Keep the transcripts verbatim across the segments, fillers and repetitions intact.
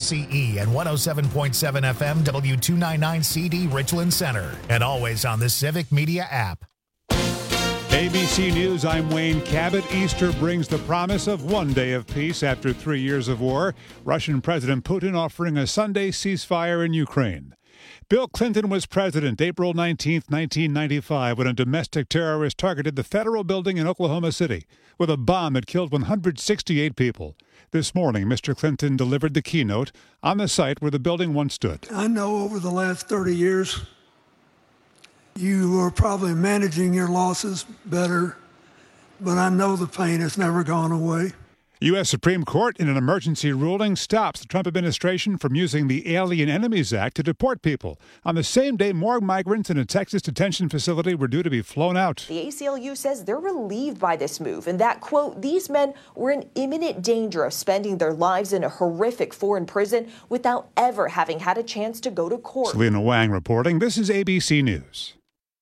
C E and one oh seven point seven F M W two ninety-nine C D Richland Center. And always on the Civic Media app. A B C News, I'm Wayne Cabot. Easter brings the promise of one day of peace after three years of war. Russian President Putin offering a Sunday ceasefire in Ukraine. Bill Clinton was president April nineteenth, nineteen ninety-five, when a domestic terrorist targeted the federal building in Oklahoma City with a bomb that killed one hundred sixty-eight people. This morning, Mister Clinton delivered the keynote on the site where the building once stood. I know over the last thirty years, you are probably managing your losses better, but I know the pain has never gone away. U S. Supreme Court, in an emergency ruling, stops the Trump administration from using the Alien Enemies Act to deport people. On the same day, more migrants in a Texas detention facility were due to be flown out. The A C L U says they're relieved by this move and that, quote, these men were in imminent danger of spending their lives in a horrific foreign prison without ever having had a chance to go to court. Selena Wang reporting. This is A B C News.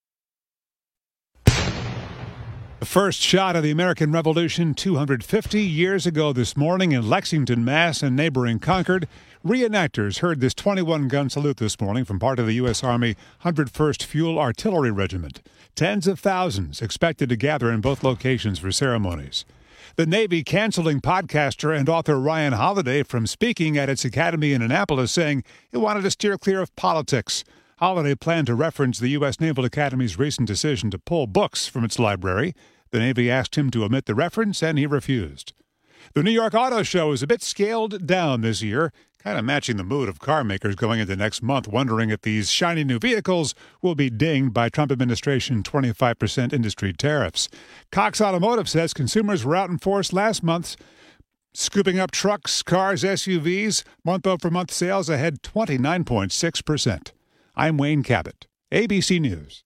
The first shot of the American Revolution two hundred fifty years ago this morning in Lexington, Mass. And neighboring Concord. Reenactors heard this twenty-one gun salute this morning from part of the U S. Army one hundred first Fuel Artillery Regiment. Tens of thousands expected to gather in both locations for ceremonies. The Navy canceling podcaster and author Ryan Holiday from speaking at its academy in Annapolis, saying he wanted to steer clear of politics. Holiday planned to reference the U S. Naval Academy's recent decision to pull books from its library. The Navy asked him to omit the reference, and he refused. The New York Auto Show is a bit scaled down this year, kind of matching the mood of car makers going into next month, wondering if these shiny new vehicles will be dinged by Trump administration twenty-five percent industry tariffs. Cox Automotive says consumers were out in force last month, scooping up trucks, cars, S U Vs. Month-over-month sales ahead twenty-nine point six percent. I'm Wayne Cabot, A B C News.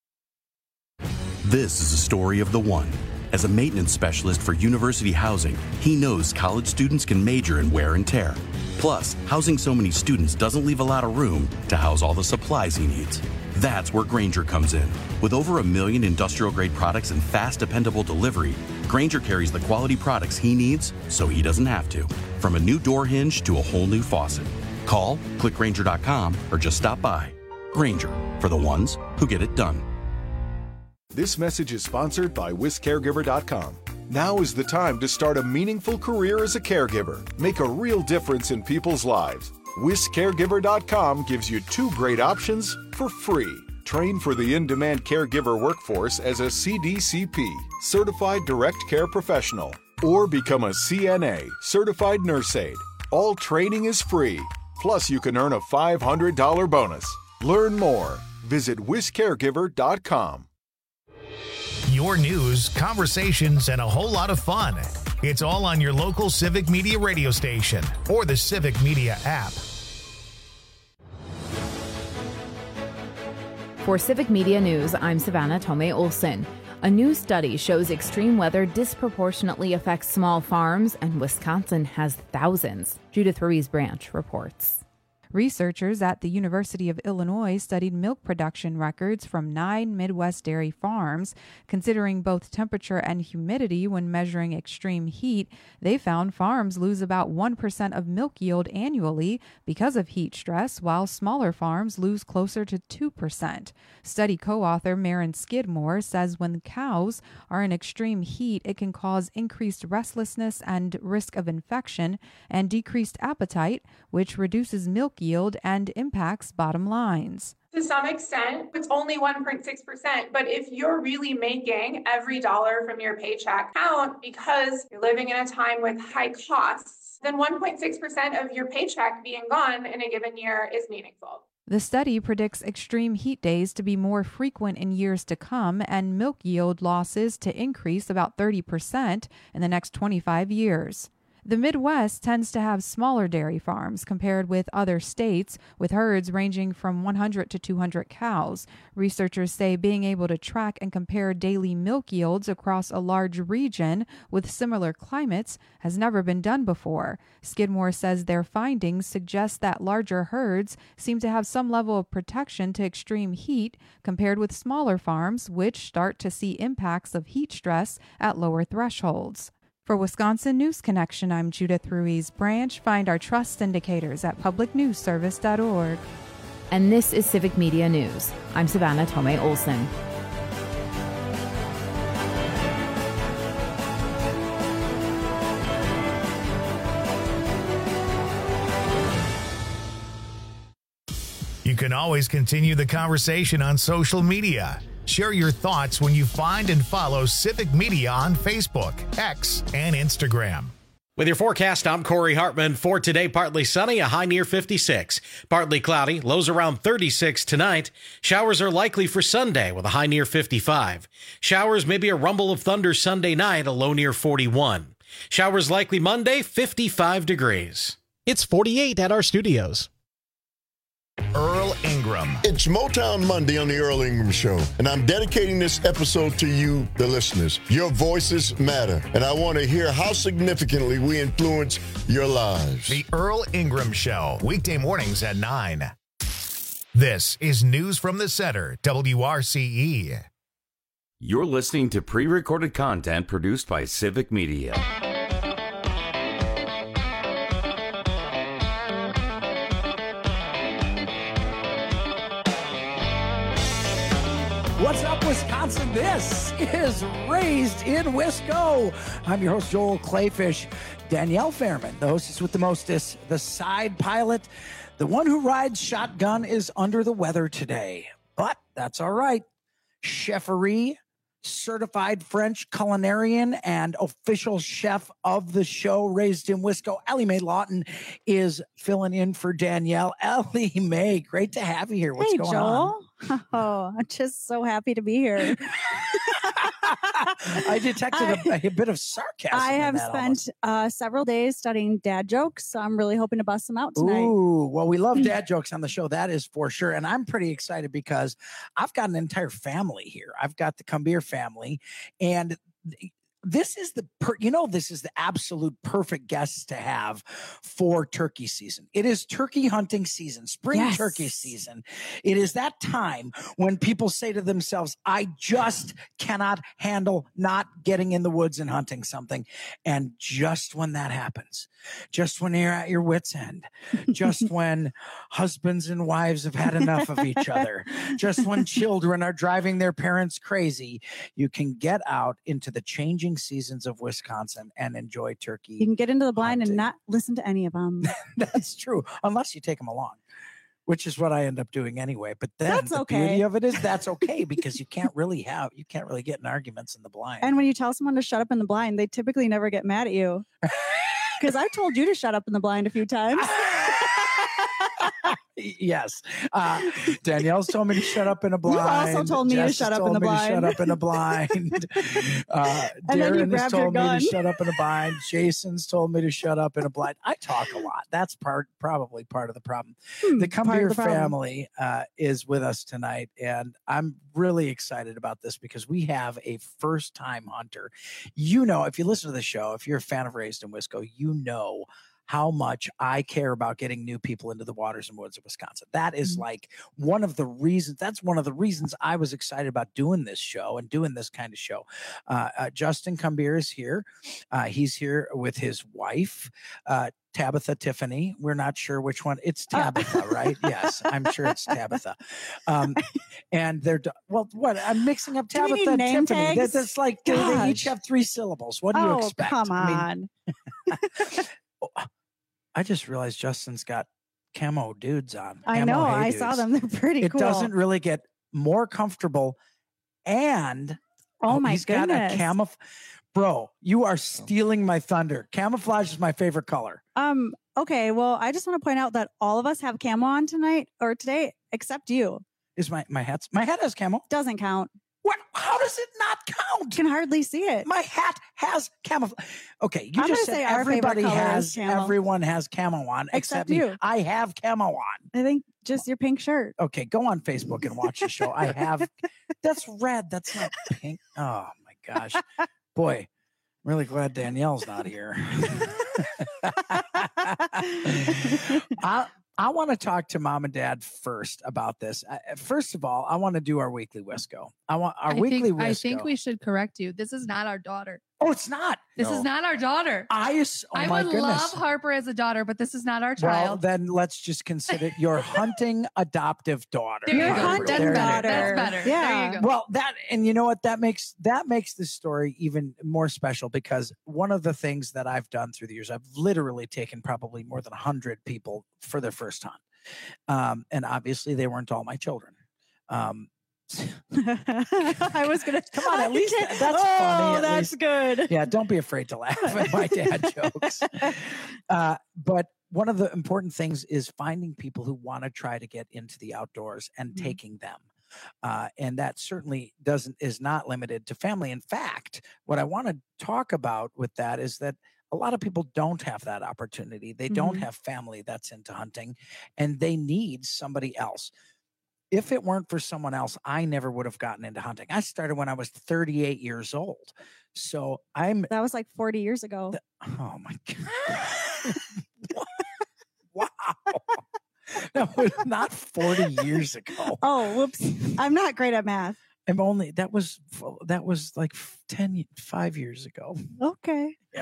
This is a story of the one. As a maintenance specialist for University Housing, he knows college students can major in wear and tear. Plus, housing so many students doesn't leave a lot of room to house all the supplies he needs. That's where Grainger comes in. With over a million industrial-grade products and fast, dependable delivery, Grainger carries the quality products he needs so he doesn't have to. From a new door hinge to a whole new faucet. Call, click Grainger dot com, or just stop by. Grainger, for the ones who get it done. This message is sponsored by Wis Caregiver dot com. Now is the time to start a meaningful career as a caregiver. Make a real difference in people's lives. Wis Caregiver dot com gives you two great options for free. Train for the in-demand caregiver workforce as a C D C P, Certified Direct Care Professional, or become a C N A, Certified Nurse Aide. All training is free. Plus, you can earn a five hundred dollars bonus. Learn more. Visit Wis Caregiver dot com. Your news, conversations, and a whole lot of fun. It's all on your local Civic Media radio station or the Civic Media app. For Civic Media News, I'm Savannah Tomei Olson. A new study shows extreme weather disproportionately affects small farms, and Wisconsin has thousands. Judith Ruiz-Branch reports. Researchers at the University of Illinois studied milk production records from nine Midwest dairy farms. Considering both temperature and humidity when measuring extreme heat, they found farms lose about one percent of milk yield annually because of heat stress, while smaller farms lose closer to two percent. Study co-author Maren Skidmore says when cows are in extreme heat, it can cause increased restlessness and risk of infection and decreased appetite, which reduces milk yield and impacts bottom lines. To some extent, it's only one point six percent, but if you're really making every dollar from your paycheck count because you're living in a time with high costs, then one point six percent of your paycheck being gone in a given year is meaningful. The study predicts extreme heat days to be more frequent in years to come and milk yield losses to increase about thirty percent in the next twenty-five years. The Midwest tends to have smaller dairy farms compared with other states, with herds ranging from one hundred to two hundred cows. Researchers say being able to track and compare daily milk yields across a large region with similar climates has never been done before. Skidmore says their findings suggest that larger herds seem to have some level of protection to extreme heat compared with smaller farms, which start to see impacts of heat stress at lower thresholds. For Wisconsin News Connection, I'm Judith Ruiz Branch. Find our trust indicators at public news service dot org. And this is Civic Media News. I'm Savannah Tomei Olson. You can always continue the conversation on social media. Share your thoughts when you find and follow Civic Media on Facebook, X, and Instagram. With your forecast, I'm Corey Hartman. For today, partly sunny, a high near fifty-six. Partly cloudy, lows around thirty-six tonight. Showers are likely for Sunday with a high near fifty-five. Showers, maybe a rumble of thunder Sunday night, a low near forty-one. Showers likely Monday, fifty-five degrees. It's forty-eight at our studios. Earl Ingram. It's Motown Monday on the Earl Ingram Show, and I'm dedicating this episode to you, the listeners. Your voices matter, and I want to hear how significantly we influence your lives. The Earl Ingram Show, weekday mornings at nine. This is News from the Center, W R C E. You're listening to pre-recorded content produced by Civic Media. What's up, Wisconsin? This is Raised in Wisco. I'm your host, Joel Clayfish. Danielle Fairman, the hostess with the mostest, the side pilot, the one who rides shotgun, is under the weather today. But that's all right. Cheferie, certified French culinarian and official chef of the show, Raised in Wisco, Ellie Mae Lawton, is filling in for Danielle. Ellie Mae, great to have you here. What's hey, going Joel. on? Oh, I'm just so happy to be here. I detected I, a, a bit of sarcasm. I have in that spent uh, several days studying dad jokes, so I'm really hoping to bust them out tonight. Ooh, well, we love dad jokes on the show. That is for sure. And I'm pretty excited because I've got an entire family here. I've got the Cumbir family, and this is the, per, you know, this is the absolute perfect guests to have for turkey season. It is turkey hunting season, spring yes. turkey season. It is that time when people say to themselves, I just cannot handle not getting in the woods and hunting something. And just when that happens, just when you're at your wit's end, just when husbands and wives have had enough of each other, just when children are driving their parents crazy, you can get out into the changing seasons of Wisconsin and enjoy turkey. You can get into the blind hunting. and not listen to any of them. That's true, unless you take them along, which is what I end up doing anyway. But then that's the okay. beauty of it is that's okay because you can't really have, you can't really get in arguments in the blind. And when you tell someone to shut up in the blind, they typically never get mad at you. Because I've told you to shut up in the blind a few times. Yes. Uh, Danielle's told me to shut up in a blind. You also told me Jess to shut up told in the me blind. To shut up in a blind. Uh, And then you Darren has grabbed your told me gun. to shut up in a blind. Jason's told me to shut up in a blind. I talk a lot. That's part, probably part of the problem. Hmm, the part Cumbir of the problem. family uh, is with us tonight, and I'm really excited about this because we have a first-time hunter. You know, if you listen to the show, if you're a fan of Raised in Wisco, you know how much I care about getting new people into the waters and woods of Wisconsin. That is Mm-hmm. like one of the reasons, that's one of the reasons I was excited about doing this show and doing this kind of show. Uh, uh, Justin Cumbir is here. Uh, he's here with his wife, uh, Tabitha Tiffany. We're not sure which one. It's Tabitha, uh, right? Yes, I'm sure it's Tabitha. Um, and they're, well, what? I'm mixing up Do we Tabitha need name and Tiffany. tags? That, that's like, they, they each Gosh. have three syllables. What do you Oh, expect? come I mean, on. I just realized Justin's got camo dudes on. I Camo know. Hey I Dudes. saw them. They're pretty It cool. doesn't really get more comfortable. And Oh, my he's goodness. got a camouflage. Bro, you are stealing my thunder. Camouflage is my favorite color. Um. Okay. Well, I just want to point out that all of us have camo on tonight or today, except you. Is my my hat's my hat has camo? Doesn't count. What? How does it not count? Can hardly see it. My hat has camouflage. Okay, you I'm just gonna said say our favorite everybody color has is camo. everyone has camo on except, Except me. you. I have camo on. I think just your pink shirt. Okay, go on Facebook and watch the show. I have that's red. That's not pink. Oh my gosh. Boy, I'm really glad Danielle's not here. I I want to talk to mom and dad first about this. Uh, first of all, I want to do our weekly Wisco. I want our I weekly think, Wisco. I think we should correct you. This is not our daughter. Oh, it's not. This No. is not our daughter. I, oh I my would goodness. love Harper as a daughter, but this is not our Well, child. then let's just consider your hunting adoptive daughter. There you Your go. hunting That's There it better. is. That's better. Yeah. There you go. Well, that and you know what that makes that makes this story even more special because one of the things that I've done through the years, I've literally taken probably more than a hundred people for their first hunt, um, and obviously they weren't all my children. Um, I was gonna Come on, at least that- that's oh, funny, at that's least. good. yeah, don't be afraid to laugh at my dad jokes. Uh, but one of the important things is finding people who want to try to get into the outdoors and Mhm. taking them. Uh, and that certainly doesn't is not limited to family. In fact, what I want to talk about with that is that a lot of people don't have that opportunity. They don't Mhm. have family that's into hunting, and they need somebody else. If it weren't for someone else, I never would have gotten into hunting. I started when I was thirty-eight years old. So I'm, That was like forty years ago. oh my God. Wow. That was not forty years ago. Oh, whoops. I'm not great at math. I'm only, that was, that was like ten, five years ago. Okay. Yeah.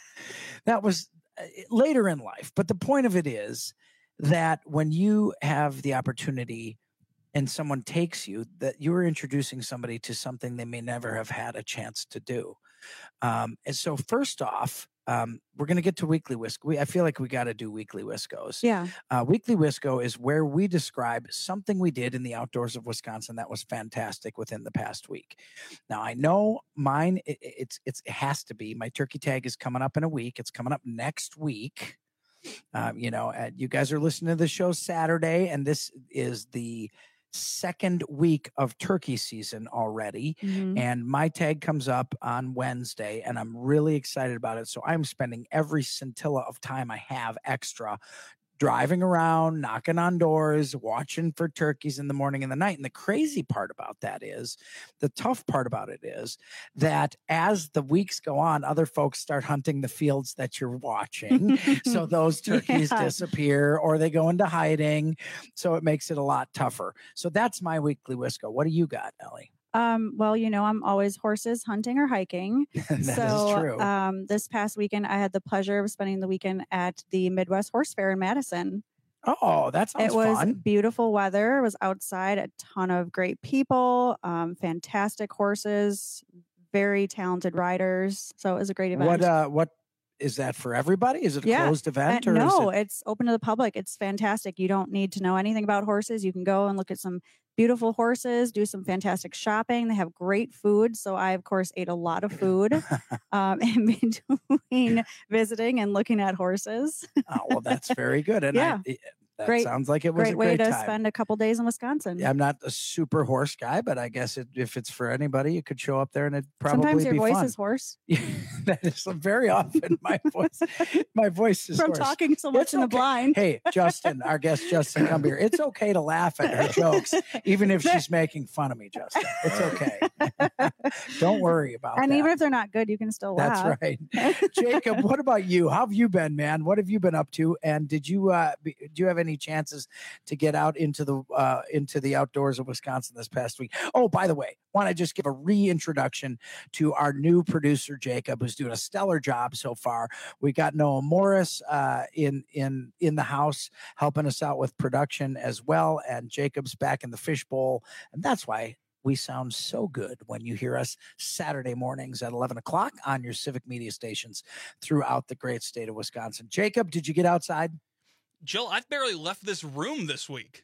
That was uh, later in life. But the point of it is that when you have the opportunity and someone takes you, that you're introducing somebody to something they may never have had a chance to do. Um, and so first off, um, we're going to get to Weekly Wisco. We, I feel like we got to do Weekly Wiscos. Yeah. Uh, Weekly Wisco is where we describe something we did in the outdoors of Wisconsin that was fantastic within the past week. Now, I know mine, it, it's, it's, it has to be. My turkey tag is coming up in a week. It's coming up next week. Um, you know, uh, you guys are listening to the show Saturday, and this is the second week of turkey season already. Mhm. And my tag comes up on Wednesday, and I'm really excited about it. So I'm spending every scintilla of time I have extra driving around, knocking on doors, watching for turkeys in the morning and the night. And the crazy part about that is, the tough part about it is that as the weeks go on, other folks start hunting the fields that you're watching. So those turkeys Yeah. disappear or they go into hiding. So it makes it a lot tougher. So that's my Weekly Wisco. What do you got, Ellie? Um, well, you know, I'm always horses hunting or hiking. That is so, true. um, this past weekend, I had the pleasure of spending the weekend at the Midwest Horse Fair in Madison. Oh, that sounds It was fun. beautiful weather. It was outside, a ton of great people, um, fantastic horses, very talented riders. So it was a great event. What uh what is that for everybody? Is it a Yeah. closed event Uh, or no, is it it's open to the public. It's fantastic. You don't need to know anything about horses. You can go and look at some beautiful horses, do some fantastic shopping. They have great food. So I, of course, ate a lot of food um, in between visiting and looking at horses. Oh, well, that's very good. And Yeah. I, that Great- sounds like it was Great a way great to time. spend a couple days in Wisconsin. I'm not a super horse guy, but I guess it, if it's for anybody, you could show up there and it'd probably Sometimes your be voice fun. is hoarse That is very often my voice. My voice is from hoarse. talking so much It's in the okay. blind. Hey, Justin, our guest Justin, come here. It's okay to laugh at her jokes, even if she's making fun of me, Justin. It's okay. Don't worry about And that. even if they're not good, you can still laugh. That's right. Jacob, what about you? How have you been, man? What have you been up to? And did you uh be, do you have any chances to get out into the uh into the outdoors of Wisconsin this past week? Oh, by the way, want to just give a reintroduction to our new producer Jacob, who's doing a stellar job so far. We got Noah Morris uh in in in the house helping us out with production as well, and Jacob's back in the fishbowl, and that's why we sound so good when you hear us Saturday mornings at eleven o'clock on your civic media stations throughout the great state of Wisconsin. Jacob, did you get outside? Jill, I've barely left this room this week.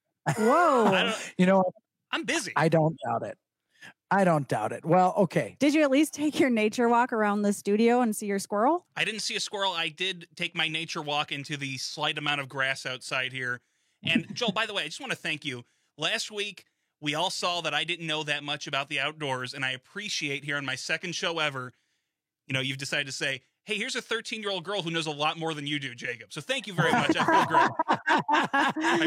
Whoa. I don't, You know, I'm busy. I don't doubt it. I don't doubt it. Well, okay. Did you at least take your nature walk around the studio and see your squirrel? I didn't see a squirrel. I did take my nature walk into the slight amount of grass outside here. And Joel, by the way, I just want to thank you. Last week, we all saw that I didn't know that much about the outdoors, and I appreciate here on my second show ever, you know, you've decided to say, hey, here's a thirteen-year-old girl who knows a lot more than you do, Jacob. So thank you very much. I feel great. I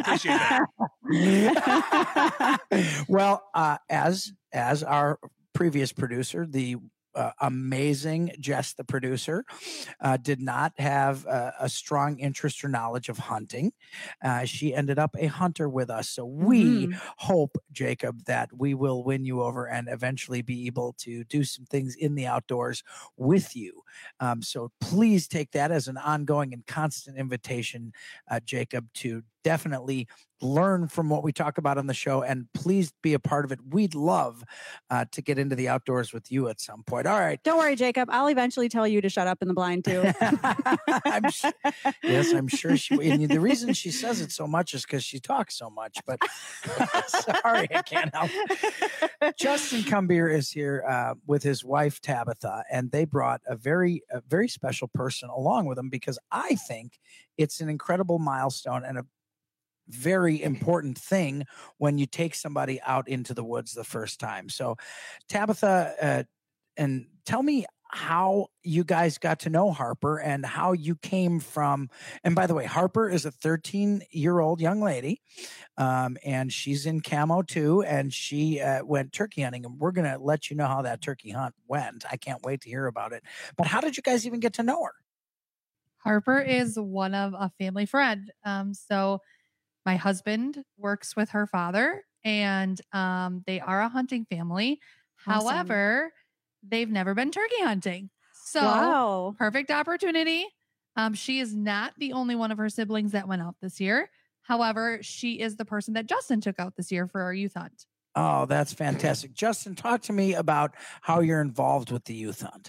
appreciate that. Well, uh, as as our previous producer, the uh, amazing. Jess, the producer, uh, did not have uh, a strong interest or knowledge of hunting. Uh, she ended up a hunter with us. So we Mhm. hope, Jacob, that we will win you over and eventually be able to do some things in the outdoors with you. Um, so please take that as an ongoing and constant invitation, uh, Jacob, to definitely learn from what we talk about on the show, and please be a part of it. We'd love uh, to get into the outdoors with you at some point. All right. Don't worry, Jacob. I'll eventually tell you to shut up in the blind too. I'm su- yes, I'm sure she. And the reason she says it so much is because she talks so much. But sorry, I can't help it. Justin Cumbier is here uh, with his wife Tabitha, and they brought a very, a very special person along with them because I think it's an incredible milestone and a very important thing when you take somebody out into the woods the first time. So, Tabitha, uh, and tell me how you guys got to know Harper and how you came from. And by the way, Harper is a thirteen year old young lady, um, and she's in camo too. And she uh, went turkey hunting, and we're gonna let you know how that turkey hunt went. I can't wait to hear about it. But how did you guys even get to know her? Harper is one of a family friend. Um, so my husband works with her father, and um, they are a hunting family. Awesome. However, they've never been turkey hunting. So Wow. perfect opportunity. Um, she is not the only one of her siblings that went out this year. However, she is the person that Justin took out this year for our youth hunt. Oh, that's fantastic. Justin, talk to me about how you're involved with the youth hunt.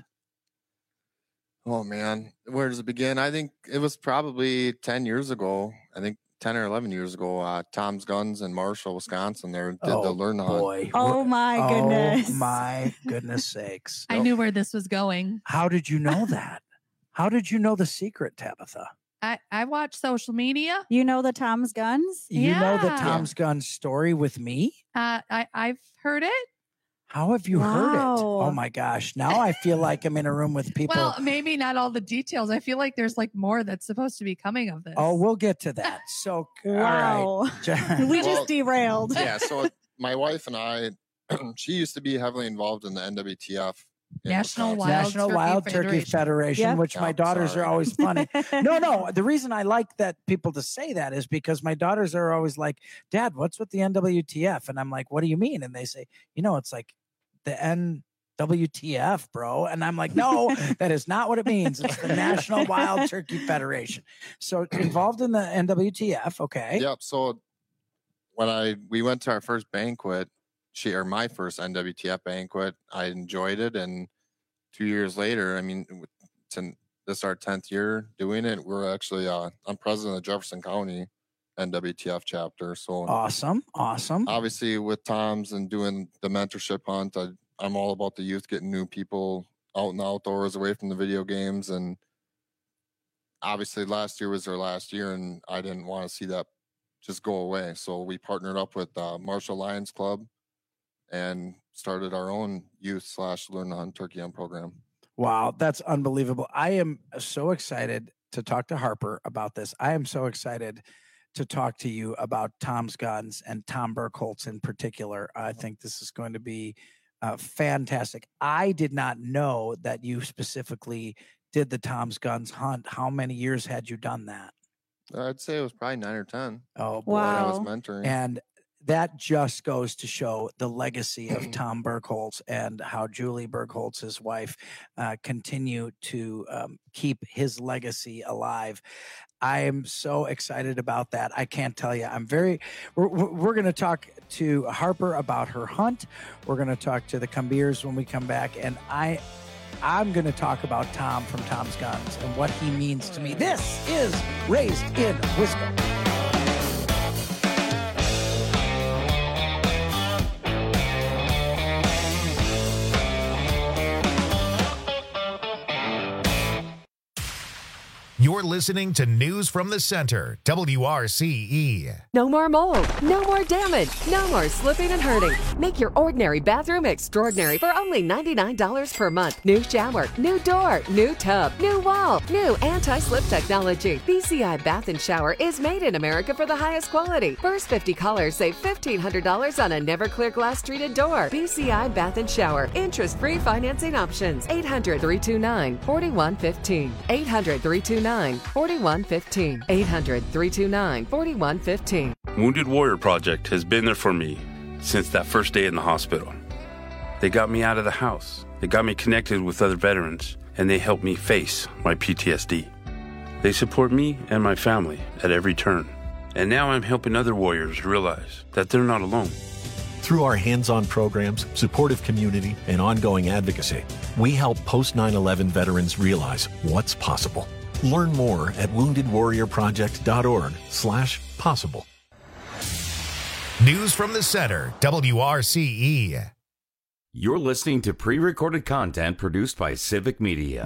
Oh man, where does it begin? I think it was probably ten years ago. I think ten or eleven years ago. Uh, Tom's Guns in Marshall, Wisconsin. There did Oh, the learn to hunt. boy. Oh my goodness. Oh my goodness sakes. I knew where this was going. How did you know that? How did you know the secret, Tabitha? I, I watch social media. You know the Tom's Guns? You know the Yeah. Tom's Gun story with me? Uh, I, I've heard it. How have you heard it? Wow. Oh my gosh. Now I feel like I'm in a room with people. Well, maybe not all the details. I feel like there's like more that's supposed to be coming of this. oh, we'll get to that. So, Wow. all right. We Well, just derailed. Yeah, so my wife and I, she used to be heavily involved in the N W T F. in National Wisconsin. Wild National Turkey Wild Turkey Federation. Federation, Yep. which my Yeah, daughters sorry. are always funny. No, no. The reason I like that people to say that is because my daughters are always like, Dad, what's with the N W T F? And I'm like, what do you mean? And they say, you know, it's like the N W T F, bro. And I'm like, no, that is not what it means. It's the National Wild Turkey Federation. So involved in the N W T F. Okay. Yep. So when I we went to our first banquet, she or my first N W T F banquet, I enjoyed it, and two years later, I mean, it's in, this is our tenth year doing it. We're actually uh, I'm president of Jefferson County N W T F chapter. So Awesome. Awesome. obviously with Tom's and doing the mentorship hunt, I, I'm all about the youth, getting new people out in the outdoors, away from the video games. And obviously last year was their last year, and I didn't want to see that just go away. So we partnered up with uh, Marshall Lions Club and started our own youth slash learn to hunt turkey hunt program. Wow, that's unbelievable. I am so excited to talk to Harper about this. I am so excited to talk to you about Tom's Guns and Tom Burkholz in particular. I think this is going to be uh, fantastic. I did not know that you specifically did the Tom's Guns hunt. How many years had you done that? I'd say it was probably nine or ten. Oh, boy. When I was Wow. mentoring. And that just goes to show the legacy of Tom Burkholz and how Julie Burkholz, his wife, uh, continue to um, keep his legacy alive. I am so excited about that. I can't tell you. I'm very. We're, we're going to talk to Harper about her hunt. We're going to talk to the Cumbiers when we come back, and I. I'm going to talk about Tom from Tom's Guns and what he means to me. This is Raised in Wisco. You're listening to News from the Center, W R C E. No more mold, no more damage, no more slipping and hurting. Make your ordinary bathroom extraordinary for only ninety-nine dollars per month. New shower, new door, new tub, new wall, new anti-slip technology. B C I Bath and Shower is made in America for the highest quality. First fifty callers save fifteen hundred dollars on a never clear glass treated door. B C I Bath and Shower. Interest-free financing options. eight hundred, three two nine, four one one five. eight hundred, three two nine, four one one five. eight hundred, three two nine, four one one five. Wounded Warrior Project has been there for me since that first day in the hospital. They got me out of the house. They got me connected with other veterans, and they helped me face my P T S D. They support me and my family at every turn. And now I'm helping other warriors realize that they're not alone. Through our hands-on programs, supportive community, and ongoing advocacy, we help post nine eleven veterans realize what's possible. Learn more at woundedwarriorproject.org slash possible. News from the Center, W R C E. You're listening to pre-recorded content produced by Civic Media.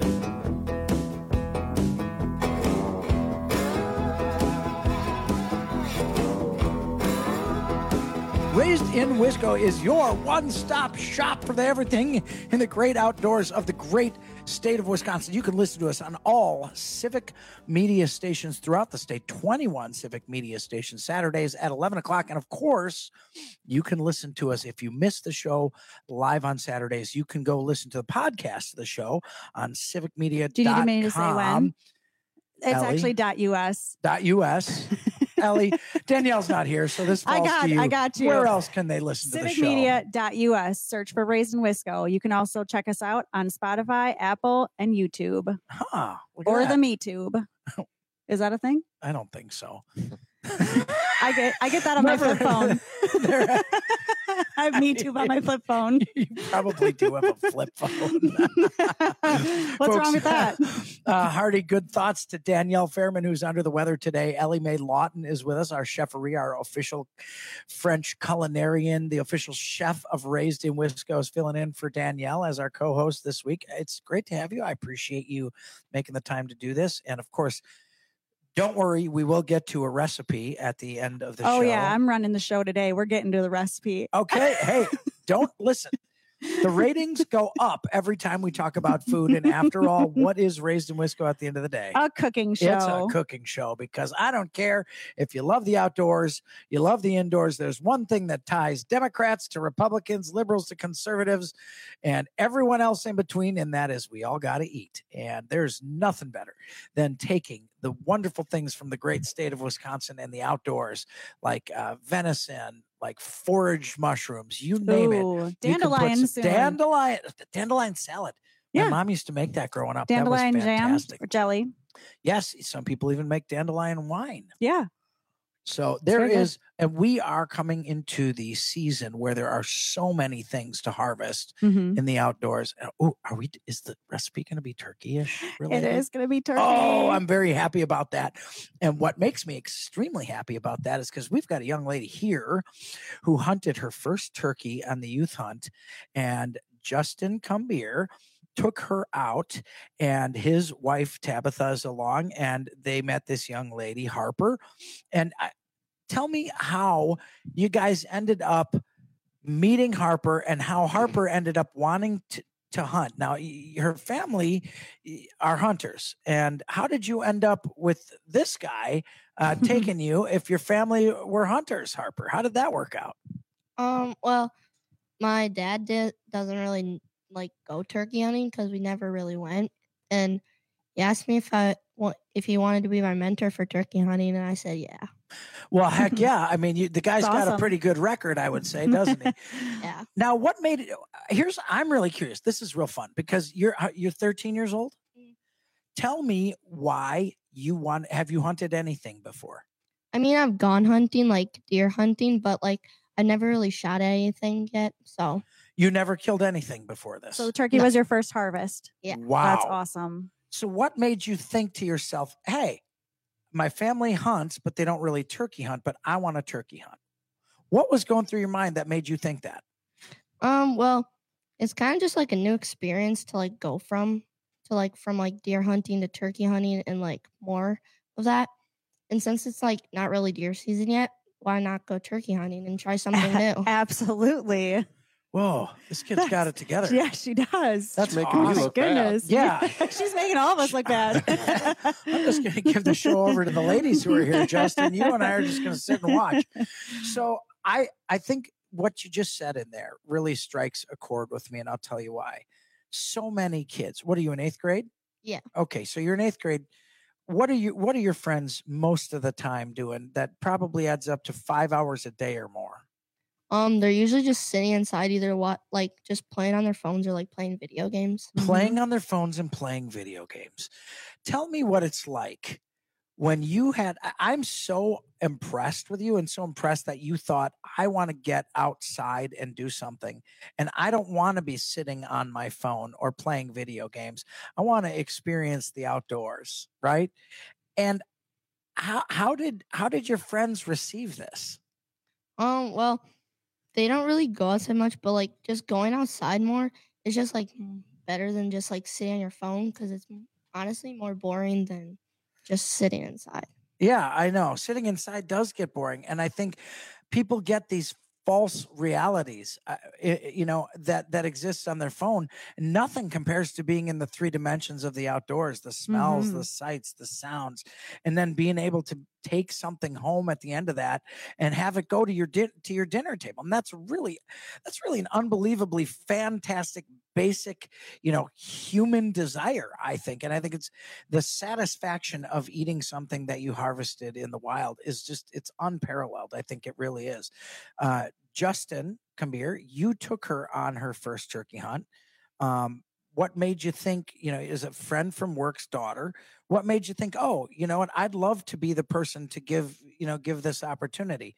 Raised in Wisco is your one-stop shop for the everything in the great outdoors of the great state of Wisconsin. You can listen to us on all Civic Media stations throughout the state, twenty-one Civic Media stations, Saturdays at eleven o'clock. And of course, you can listen to us if you miss the show live on Saturdays. You can go listen to the podcast of the show on civic media dot com. Do you need me to say when? It's Ellie? actually .us. .us. Ellie, Danielle's not here, so this falls I got, to you. I got you. Where else can they listen to the show? civic media dot U S. Search for Raised in Wisco. You can also check us out on Spotify, Apple, and YouTube. Huh, look at or that. the MeTube. Is that a thing? I don't think so. I get I get that on Never. my flip phone. I have MeTube on my flip phone. You probably do have a flip phone. What's Folks, wrong with that? Uh, hearty good thoughts to Danielle Fairman, who's under the weather today. Ellie Mae Lawton is with us, our cheferie, our official French culinarian, the official chef of Raised in Wisco, is filling in for Danielle as our co-host this week. It's great to have you. I appreciate you making the time to do this. And of course, don't worry, we will get to a recipe at the end of the oh, show. Oh, yeah. I'm running the show today. We're getting to the recipe. Okay. Hey, don't listen. The ratings go up every time we talk about food. And after all, what is Raised in Wisco at the end of the day? A cooking show. It's a cooking show, because I don't care if you love the outdoors, you love the indoors. There's one thing that ties Democrats to Republicans, liberals to conservatives, and everyone else in between, and that is we all got to eat. And there's nothing better than taking the wonderful things from the great state of Wisconsin and the outdoors, like uh, venison, like foraged mushrooms, you name Ooh, it. dandelion some, soon. dandelion, dandelion salad. Yeah. My mom used to make that growing up. Dandelion that was jam fantastic. or jelly. Yes, some people even make dandelion wine. Yeah. So there very is, and we are coming into the season where there are so many things to harvest Mhm. in the outdoors. Oh, are we? Is the recipe going to be turkey-ish? It related? is going to be turkey. Oh, I'm very happy about that. And what makes me extremely happy about that is because we've got a young lady here who hunted her first turkey on the youth hunt, and Justin Cumbier took her out, and his wife Tabitha is along, and they met this young lady, Harper. And I, tell me how you guys ended up meeting Harper, and how Harper ended up wanting to, to hunt. Now, y- her family y- are hunters, and how did you end up with this guy uh, taking you if your family were hunters, Harper? How did that work out? Um, well, my dad did, doesn't really like go turkey hunting because we never really went. And he asked me if I want, if he wanted to be my mentor for turkey hunting, and I said, yeah. Well, heck yeah. I mean, you, the guy's That's got a awesome. pretty good record, I would say, doesn't he? Yeah. Now, what made it? Here's, I'm really curious. This is real fun because you're uh, you're thirteen years old. Tell me why you want. Have you hunted anything before? I mean, I've gone hunting, like deer hunting, but like I never really shot at anything yet. So You never killed anything before this. So the turkey was your first harvest. Yeah. Wow. That's awesome. So what made you think to yourself, hey, my family hunts, but they don't really turkey hunt, but I want a turkey hunt? What was going through your mind that made you think that? Um, well, it's kind of just like a new experience to like go from to like from like deer hunting to turkey hunting and like more of that. And since it's like not really deer season yet, why not go turkey hunting and try something new? Absolutely. Whoa, this kid's got it together. Yeah, she does. That's making awesome. me look goodness. bad. Yeah. She's making all of us look bad. I'm just going to give the show over to the ladies who are here, Justin. You and I are just going to sit and watch. So I, I think what you just said in there really strikes a chord with me, and I'll tell you why. So many kids. What are you in eighth grade? Yeah. Okay, so you're in eighth grade. What are you? What are your friends most of the time doing? That probably adds up to five hours a day or more. Um, they're usually just sitting inside, either what like just playing on their phones or like playing video games. Playing on their phones and playing video games. Tell me what it's like when you had. I- I'm so impressed with you and so impressed that you thought, I want to get outside and do something. And I don't want to be sitting on my phone or playing video games. I want to experience the outdoors, right? And how how did how did your friends receive this? Um, well, they don't really go outside much, but like just going outside more is just like better than just like sitting on your phone because it's honestly more boring than just sitting inside. Yeah, I know. Sitting inside does get boring. And I think people get these false realities, uh, i- you know, that, that exists on their phone. Nothing compares to being in the three dimensions of the outdoors, the smells, Mhm. the sights, the sounds, and then being able to take something home at the end of that and have it go to your din- to your dinner table. And that's really, that's really an unbelievably fantastic, basic, you know, human desire, I think. And I think it's the satisfaction of eating something that you harvested in the wild is just, it's unparalleled. I think it really is. Uh, Justin Cambir, you took her on her first turkey hunt. Um, what made you think, you know, is a friend from work's daughter? What made you think, oh, you know what, I'd love to be the person to give, you know, give this opportunity?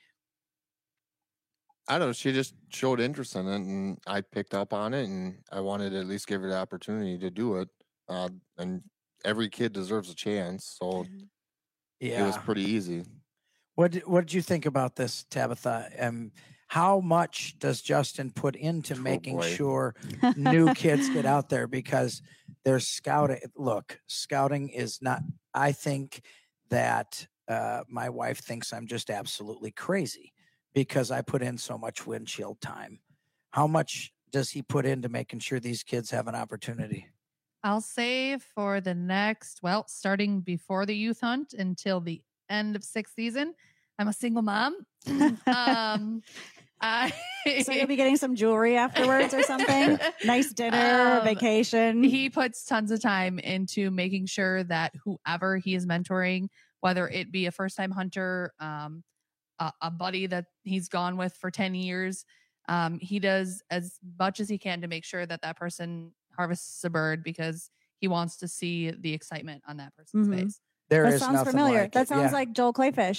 I don't know. She just showed interest in it, and I picked up on it, and I wanted to at least give her the opportunity to do it. Uh, and every kid deserves a chance, so it was Yeah. pretty easy. What did, what did you think about this, Tabitha? Um, how much does Justin put into making boy. sure new kids get out there? Because there's scouting. Look, scouting is not, I think that uh, my wife thinks I'm just absolutely crazy because I put in so much windshield time. How much does he put into making sure these kids have an opportunity? I'll say for the next, well, starting before the youth hunt until the end of sixth season, I'm a single mom. um, I, So you'll be getting some jewelry afterwards or something? Nice dinner, Um, vacation. He puts tons of time into making sure that whoever he is mentoring, whether it be a first time hunter, um, a, a buddy that he's gone with for ten years, um, he does as much as he can to make sure that that person harvests a bird because he wants to see the excitement on that person's Mhm. face. There that is sounds nothing familiar. like that it, sounds yeah. like Joel Clayfish.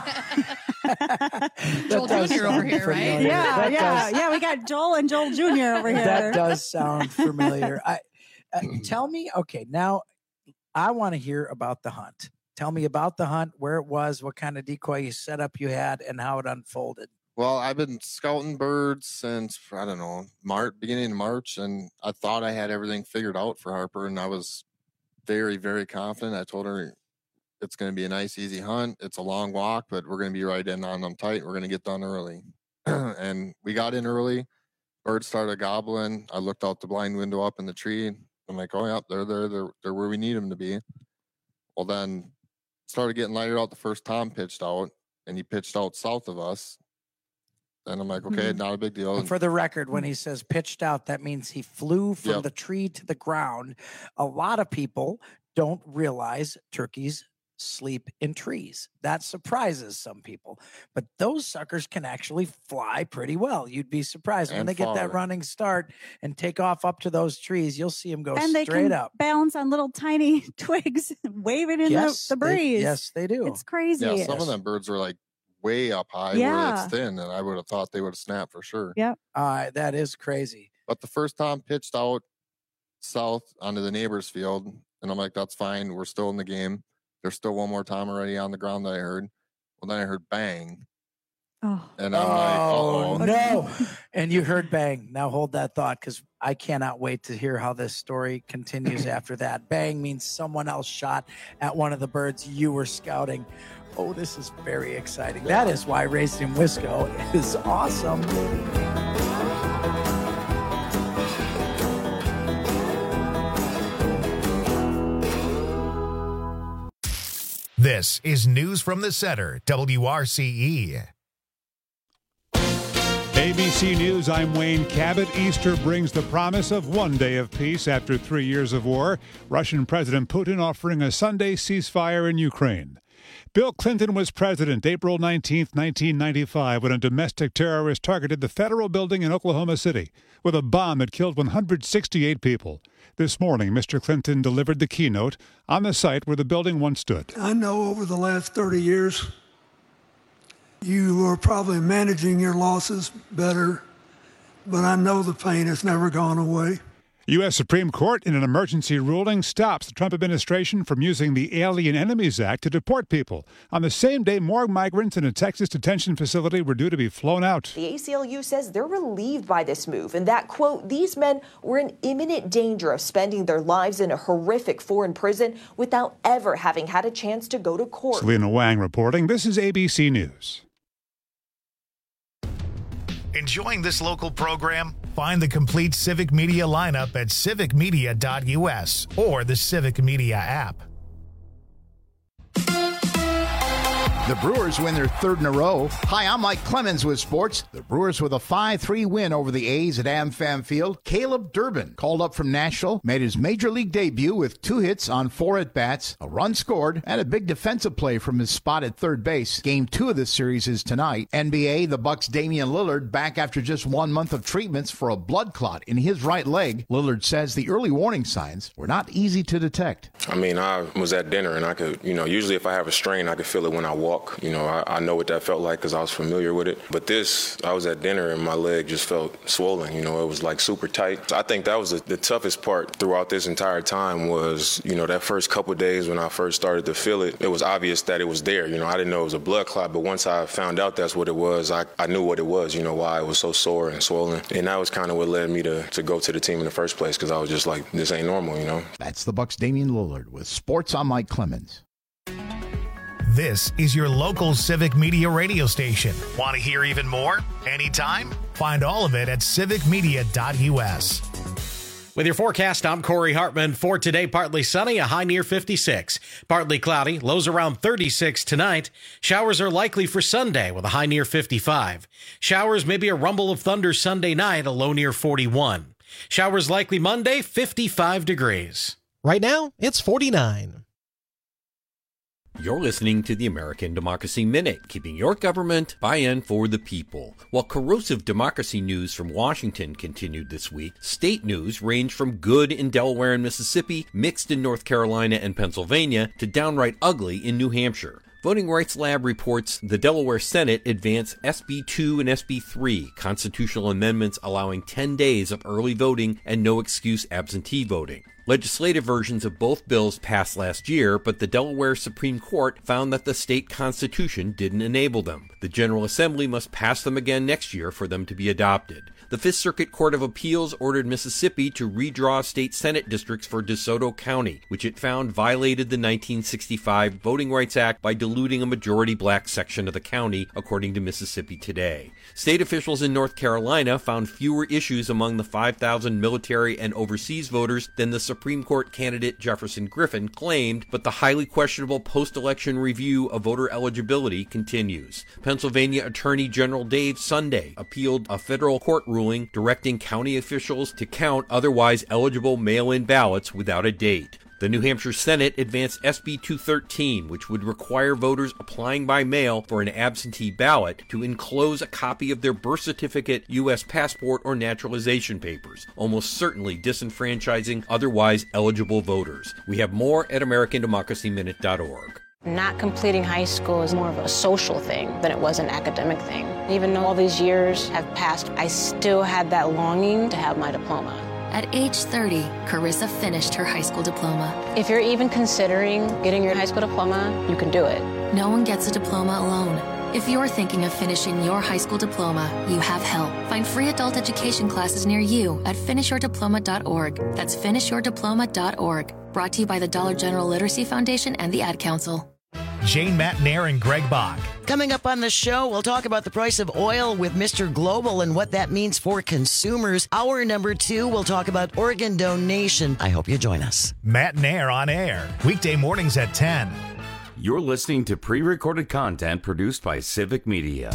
Joel does Junior over sound here, right? familiar. yeah, That yeah, does- yeah. We got Joel and Joel Junior over here. That does sound familiar. I uh, tell me, okay, now I want to hear about the hunt. Tell me about the hunt, where it was, what kind of decoy you set up you had, and how it unfolded. Well, I've been scouting birds since, I don't know, March, beginning of March, and I thought I had everything figured out for Harper, and I was very, very confident. I told her it's going to be a nice, easy hunt. It's a long walk, but we're going to be right in on them tight. We're going to get done early. And we got in early. Birds started gobbling. I looked out the blind window up in the tree. I'm like, oh, yeah, they're there. They're, they're where we need them to be. Well, then started getting lighter out. The first Tom pitched out, and he pitched out south of us. And I'm like, okay, Mhm. not a big deal. And for the record, when he says pitched out, that means he flew from Yep. the tree to the ground. A lot of people don't realize turkeys sleep in trees. That surprises some people, but those suckers can actually fly pretty well. You'd be surprised when And they get that far. running start and take off up to those trees. You'll see them go and they straight can up. balance on little tiny twigs, waving in Yes, the, the they- breeze. yes, they do. It's crazy. Yeah, some of them birds are like way up high where Yeah. it's thin, and I would have thought they would have snapped for sure. Yep. Uh, that is crazy. But the first Tom pitched out south onto the neighbor's field, and I'm like, that's fine. We're still in the game. There's still one more Tom already on the ground that I heard. Well, then I heard bang, Oh, And I'm like, oh uh-oh. no. And you heard bang. Now hold that thought, because I cannot wait to hear how this story continues after that. Bang means someone else shot at one of the birds you were scouting. Oh, this is very exciting. That is why Raised in Wisco is awesome. This is News from the Center, W R C E. A B C News, I'm Wayne Cabot. Easter brings the promise of one day of peace after three years of war. Russian President Putin offering a Sunday ceasefire in Ukraine. Bill Clinton was president April nineteenth, nineteen ninety-five, when a domestic terrorist targeted the federal building in Oklahoma City with a bomb that killed one hundred sixty-eight people. This morning, Mister Clinton delivered the keynote on the site where the building once stood. I know over the last thirty years, you are probably managing your losses better, but I know the pain has never gone away. U S Supreme Court, in an emergency ruling, stops the Trump administration from using the Alien Enemies Act to deport people. On the same day, more migrants in a Texas detention facility were due to be flown out. The A C L U says they're relieved by this move and that, quote, these men were in imminent danger of spending their lives in a horrific foreign prison without ever having had a chance to go to court. Selena Wang reporting. This is A B C News. Enjoying this local program? Find the complete Civic Media lineup at civic media dot u s or the Civic Media app. The Brewers win their third in a row. Hi, I'm Mike Clemens with sports. The Brewers with a five three win over the A's at AmFam Field. Caleb Durbin, called up from Nashville, made his major league debut with two hits on four at-bats, a run scored, and a big defensive play from his spot at third base. Game two of this series is tonight. N B A, the Bucks' Damian Lillard back after just one month of treatments for a blood clot in his right leg. Lillard says the early warning signs were not easy to detect. I mean, I was at dinner and I could, you know, usually if I have a strain, I could feel it when I walk. You know, I, I know what that felt like because I was familiar with it. But this, I was at dinner and my leg just felt swollen. You know, it was like super tight. I think that was the, the toughest part throughout this entire time was, you know, that first couple of days when I first started to feel it, it was obvious that it was there. You know, I didn't know it was a blood clot, but once I found out that's what it was, I, I knew what it was, you know, why it was so sore and swollen. And that was kind of what led me to, to go to the team in the first place because I was just like, this ain't normal, you know. That's the Bucks' Damian Lillard with Sports. I'm Mike Clemens. This is your local Civic Media radio station. Want to hear even more? Anytime? Find all of it at civic media dot u s. With your forecast, I'm Corey Hartman. For today, partly sunny, a high near fifty-six. Partly cloudy, lows around thirty-six tonight. Showers are likely for Sunday with a high near fifty-five. Showers, maybe a rumble of thunder Sunday night, a low near forty-one. Showers likely Monday, fifty-five degrees. Right now, it's forty-nine. You're listening to the American Democracy Minute, keeping your government by and for the people. While corrosive democracy news from Washington continued this week, state news ranged from good in Delaware and Mississippi, mixed in North Carolina and Pennsylvania, to downright ugly in New Hampshire. Voting Rights Lab reports the Delaware Senate advanced S B two and S B three, constitutional amendments allowing ten days of early voting and no excuse absentee voting. Legislative versions of both bills passed last year, but the Delaware Supreme Court found that the state constitution didn't enable them. The General Assembly must pass them again next year for them to be adopted. The Fifth Circuit Court of Appeals ordered Mississippi to redraw state Senate districts for DeSoto County, which it found violated the nineteen sixty-five Voting Rights Act by diluting a majority black section of the county, according to Mississippi Today. State officials in North Carolina found fewer issues among the five thousand military and overseas voters than the Supreme Court candidate Jefferson Griffin claimed, but the highly questionable post-election review of voter eligibility continues. Pennsylvania Attorney General Dave Sunday appealed a federal court ruling directing county officials to count otherwise eligible mail-in ballots without a date. The New Hampshire Senate advanced S B two thirteen, which would require voters applying by mail for an absentee ballot to enclose a copy of their birth certificate, U S passport, or naturalization papers, almost certainly disenfranchising otherwise eligible voters. We have more at american democracy minute dot org. Not completing high school is more of a social thing than it was an academic thing. Even though all these years have passed, I still had that longing to have my diploma. At age thirty, Carissa finished her high school diploma. If you're even considering getting your high school diploma, you can do it. No one gets a diploma alone. If you're thinking of finishing your high school diploma, you have help. Find free adult education classes near you at finish your diploma dot org. That's finish your diploma dot org. Brought to you by the Dollar General Literacy Foundation and the Ad Council. Jane Matnair and Greg Bach. Coming up on the show, we'll talk about the price of oil with Mister Global and what that means for consumers. Hour number two, we'll talk about organ donation. I hope you join us. Matnair on air, weekday mornings at ten. You're listening to pre-recorded content produced by Civic Media.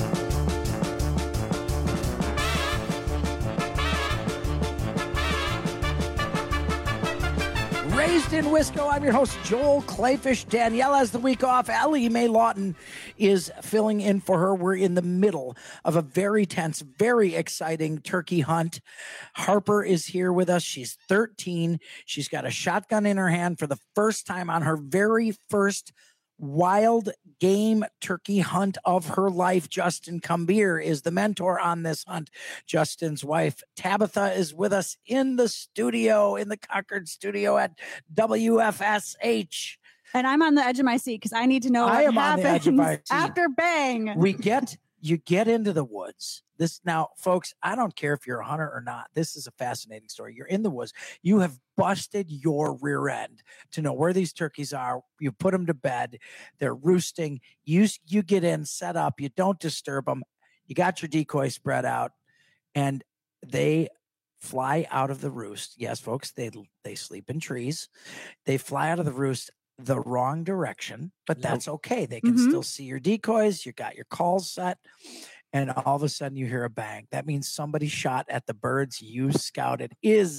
Raised in Wisco, I'm your host, Joel Clayfish. Danielle has the week off. Allie Mae Lawton is filling in for her. We're in the middle of a very tense, very exciting turkey hunt. Harper is here with us. She's thirteen. She's got a shotgun in her hand for the first time on her very first wild game turkey hunt of her life. Justin Cumbir is the mentor on this hunt. Justin's wife, Tabitha, is with us in the studio, in the Concord studio at W F S H. And I'm on the edge of my seat because I need to know I what am on the edge of happens my seat. after bang. We get, you get into the woods. This now, folks, I don't care if you're a hunter or not. This is a fascinating story. You're in the woods. You have busted your rear end to know where these turkeys are. You put them to bed. They're roosting. You, you get in, set up. You don't disturb them. You got your decoy spread out, and they fly out of the roost. Yes, folks, they they sleep in trees. They fly out of the roost the wrong direction, but that's okay. They can Mhm. still see your decoys. You got your calls set. And all of a sudden you hear a bang. That means somebody shot at the birds you scouted. Is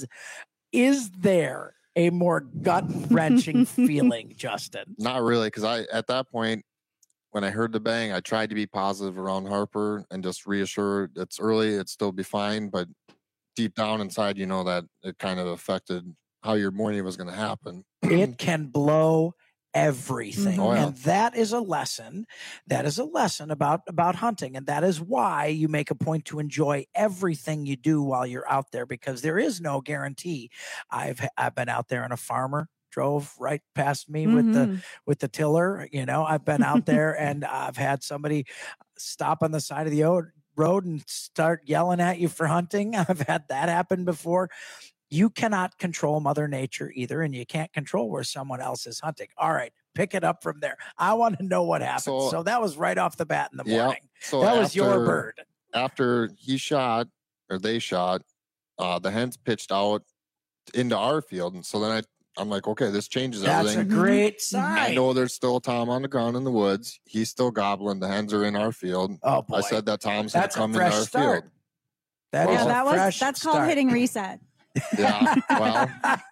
is there a more gut-wrenching feeling, Justin? Not really, because I at that point, when I heard the bang, I tried to be positive around Harper and just reassure it's early, it's still be fine. But deep down inside, you know that it kind of affected how your morning was going to happen. It can blow everything. Oh, yeah. And that is a lesson. That is a lesson about, about hunting. And that is why you make a point to enjoy everything you do while you're out there, because there is no guarantee. I've I've been out there and a farmer drove right past me with the Mhm. with the tiller. You know, I've been out there and I've had somebody stop on the side of the o- road and start yelling at you for hunting. I've had that happen before. You cannot control Mother Nature either, and you can't control where someone else is hunting. All right, pick it up from there. I want to know what happened. So, So- that was right off the bat in the Yeah. morning. So that was your after- bird. After he shot or they shot, uh, the hens pitched out into our field, and so then I I'm like, okay, this changes That's everything. a great I sign. know there's still Tom on the ground in the woods. He's still gobbling. The hens are in our field. Oh boy, I said that Tom's going to that's a come into fresh our start. field. That yeah, is a that was fresh that's called start. hitting reset. Yeah. Well,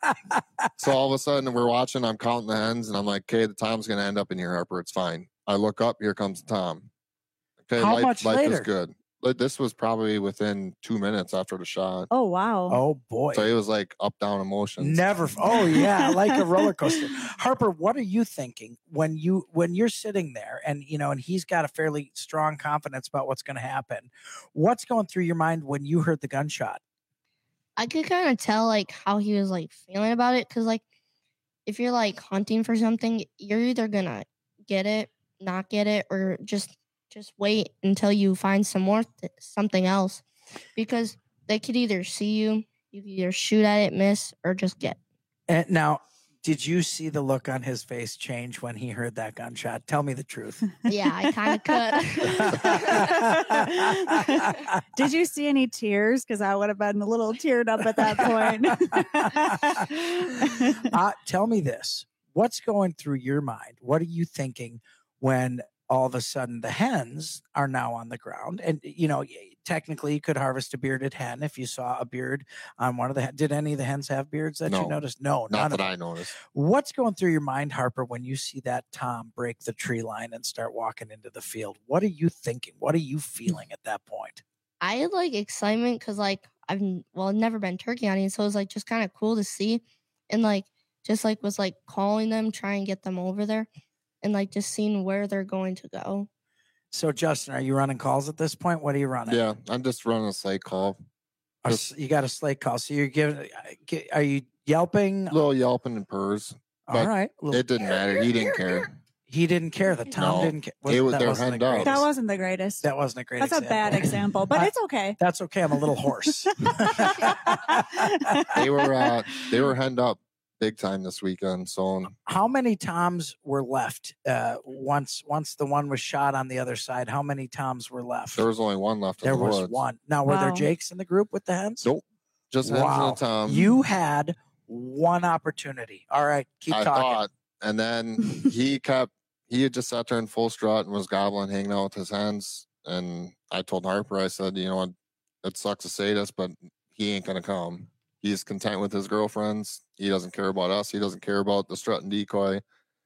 so all of a sudden we're watching. I'm counting the hens, and I'm like, okay, the Tom's going to end up in here, Harper. It's fine. I look up. Here comes the Tom. Okay, How life, much life later? is good. But this was probably within two minutes after the shot. Oh wow. Oh boy. So it was like up down emotions. Never. Oh yeah, like a roller coaster. Harper, what are you thinking when you when you're sitting there and you know and he's got a fairly strong confidence about what's going to happen? What's going through your mind when you heard the gunshot? I could kind of tell like how he was like feeling about it, because like if you're like hunting for something, you're either gonna get it, not get it, or just just wait until you find some more th- something else, because they could either see you, you could either shoot at it, miss, or just get. And now, did you see the look on his face change when he heard that gunshot? Tell me the truth. Yeah, I kind of could. Did you see any tears? Because I would have been a little teared up at that point. uh, tell me this. What's going through your mind? What are you thinking when all of a sudden the hens are now on the ground? And, you know, technically you could harvest a bearded hen if you saw a beard on one of the hen- Did any of the hens have beards that you No. noticed? No, Not none that of I them. noticed. What's going through your mind, Harper, when you see that Tom break the tree line and start walking into the field? What are you thinking? What are you feeling at that point? I had like excitement because like I've n- well I've never been turkey hunting, so it was like just kind of cool to see, and like just like was like calling them, trying to get them over there, and like just seeing where they're going to go. So, Justin, are you running calls at this point? What are you running? Yeah, I'm just running a slate call. A s- you got a slate call. So you're giving. uh, Are you yelping? A little yelping and purrs. All but right. Little- It didn't matter. He didn't care. He didn't care. The Tom No, didn't care. they were- that they're wasn't the henned up. greatest. That wasn't the greatest. That wasn't a great That's example. a bad example, but I- it's okay. That's okay. I'm a little hoarse. They were uh, they were henned up big time this weekend. So How many Toms were left uh, once once the one was shot on the other side? How many Toms were left? there was only one left in There the was woods. one. Now, were there Wow. Jakes in the group with the hens? Nope. Just hens Wow. and a Tom. You had one opportunity. All right, keep I talking. thought, and then he kept. He had just sat there in full strut and was gobbling, hanging out with his hens. And I told Harper, I said, you know what, it sucks to say this, but he ain't gonna come. He's content with his girlfriends. He doesn't care about us. He doesn't care about the strut and decoy.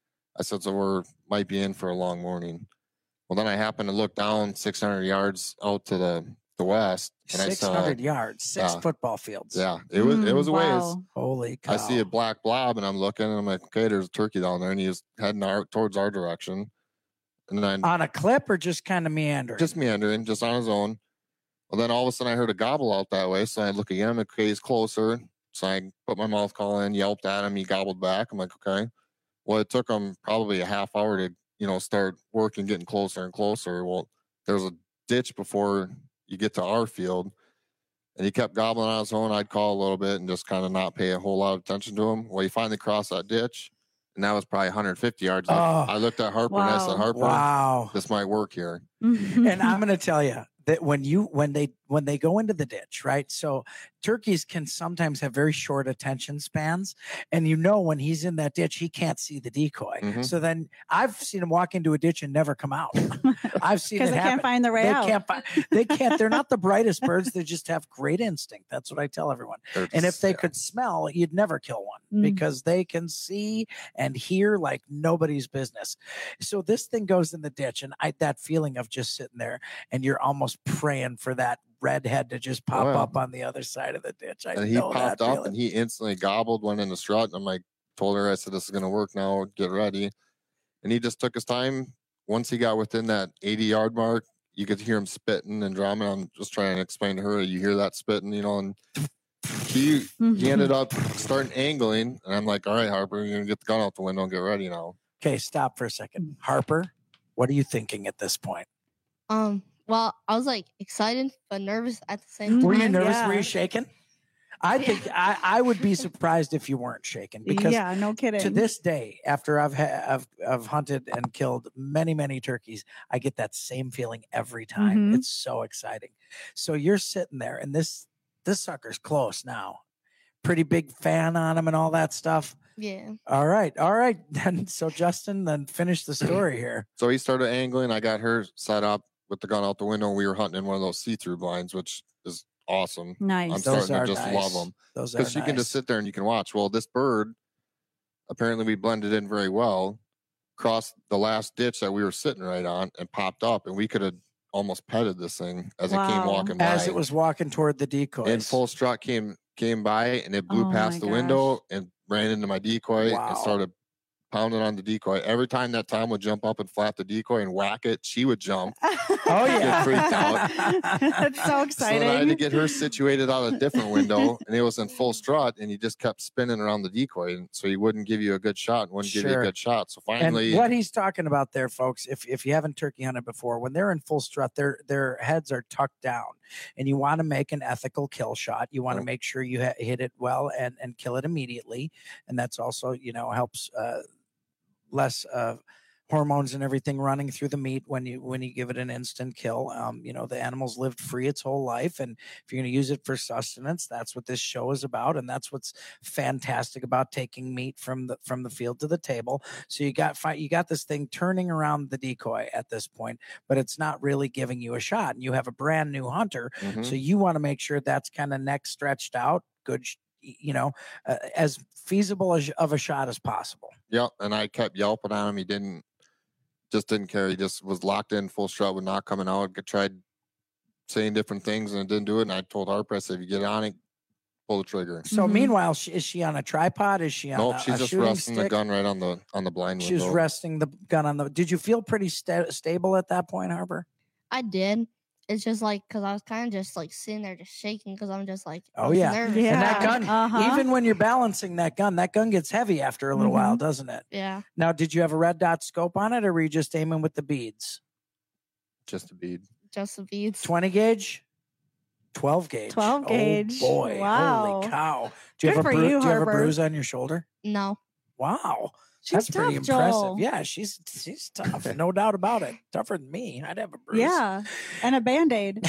I said, so we're might be in for a long morning. Well, then I happened to look down six hundred yards out to the the west, and I six saw hundred yards, six yeah. football fields. Yeah, it was it was a ways. Wow. Holy cow. I see a black blob, and I'm looking, and I'm like, okay, there's a turkey down there, and he was heading our, towards our direction. And then On a clip or just kind of meandering? just meandering, just on his own. Well, then all of a sudden I heard a gobble out that way, so I look again. Okay, he's closer, so I put my mouth call in, yelped at him. He gobbled back. I'm like, okay. Well, it took him probably a half hour to, you know, start working, getting closer and closer. Well, there was a ditch before you get to our field, and he kept gobbling on his own. I'd call a little bit and just kind of not pay a whole lot of attention to him. Well, he finally crossed that ditch, and that was probably one hundred fifty yards. Oh. I looked at Harper and I said, Wow. Harper, Wow. this might work here. And I'm going to tell you that when you when they when they go into the ditch, right? So turkeys can sometimes have very short attention spans, and you know when he's in that ditch, he can't see the decoy. Mhm. So then I've seen him walk into a ditch and never come out. I've seen it Because they happen. can't find their way they out. can't find. They can't. They're not the brightest birds. They just have great instinct. That's what I tell everyone. They're And if just- they yeah. could smell, you'd never kill one Mm. because they can see and hear like nobody's business. So this thing goes in the ditch, and I that feeling of just sitting there and you're almost praying for that redhead to just pop Oh, yeah. up on the other side of the ditch. I and he know popped that up feeling. and he instantly gobbled, went in the strut. And I'm like, told her, I said, this is going to work now. Get ready. And he just took his time. Once he got within that eighty yard mark, you could hear him spitting and drumming. I'm just trying to explain to her, you hear that spitting, you know, and he, he ended up starting angling. And I'm like, all right, Harper, you're going to get the gun out the window and get ready now. Okay, stop for a second. Harper, what are you thinking at this point? Um, well, I was like excited but nervous at the same time. Were you nervous? Yeah. Were you shaking? I think I, I would be surprised if you weren't shaking because yeah, no kidding. to this day, after I've, ha- I've I've hunted and killed many many turkeys, I get that same feeling every time. Mhm. It's so exciting. So you're sitting there, and this this sucker's close now. Pretty big fan on him and all that stuff. Yeah. All right, all right. Then so Justin, then finish the story here. So he started angling. I got her set up with the gun out the window. And we were hunting in one of those see through blinds, which is awesome. Nice. I'm Those starting are to just nice. love them Those are because you can just nice. sit there and you can watch. Well, this bird, apparently we blended in very well, crossed the last ditch that we were sitting right on and popped up, and we could have almost petted this thing as it came Wow. walking by. As it was walking toward the decoys. in full strut came came by, and it blew Oh past my the window gosh. and ran into my decoy Wow. and started pounding on the decoy. Every time that Tom would jump up and flap the decoy and whack it, she would jump. Oh Get yeah. freaked out. That's so So then I had to exciting. get her situated out a different window, and it was in full strut, and he just kept spinning around the decoy, and so he wouldn't give you a good shot, and wouldn't give you Sure. a good shot. So And finally, what he's talking about there, folks, if if you haven't turkey hunted before, when they're in full strut, their their heads are tucked down, and you want to make an ethical kill shot. You want to Right. make sure you ha- hit it well and and kill it immediately, and that's also you know helps uh, less uh, hormones and everything running through the meat when you when you give it an instant kill. Um, you know the animal's lived free its whole life, and if you're going to use it for sustenance, that's what this show is about, and that's what's fantastic about taking meat from the from the field to the table. So you got fi- you got this thing turning around the decoy at this point, but it's not really giving you a shot, and you have a brand new hunter, Mhm. so you want to make sure that's kind of neck stretched out, good. sh- You know, uh, as feasible as, of a shot as possible. Yep, and I kept yelping at him. He didn't, just didn't care. He just was locked in full strut, was not coming out. I tried saying different things and it didn't do it. And I told Harper, I said, if you get on it, pull the trigger. So Mhm. meanwhile, she, is she on a tripod? Is she on Nope, a, she's a just shooting resting the stick? gun right on the on the blind She was window. resting the gun on the. Did you feel pretty sta- stable at that point, Harper? I did. it's just like, because I was kind of just like sitting there just shaking because I'm just like, I Oh was yeah. nervous. And that gun, Uh-huh. even when you're balancing that gun, that gun gets heavy after a little while, Mhm. doesn't it? Yeah. Now, did you have a red dot scope on it, or were you just aiming with the beads? Just a bead. Just the beads. twenty gauge, twelve gauge, twelve gauge. Oh boy! Wow. Holy cow! Do you Good have a for bru- you, Do you have a Harper. bruise on your shoulder? No. Wow. She's That's pretty tough, impressive. Joel. Yeah, she's she's tough, no doubt about it. Tougher than me. I'd have a bruise. Yeah. And a band-aid.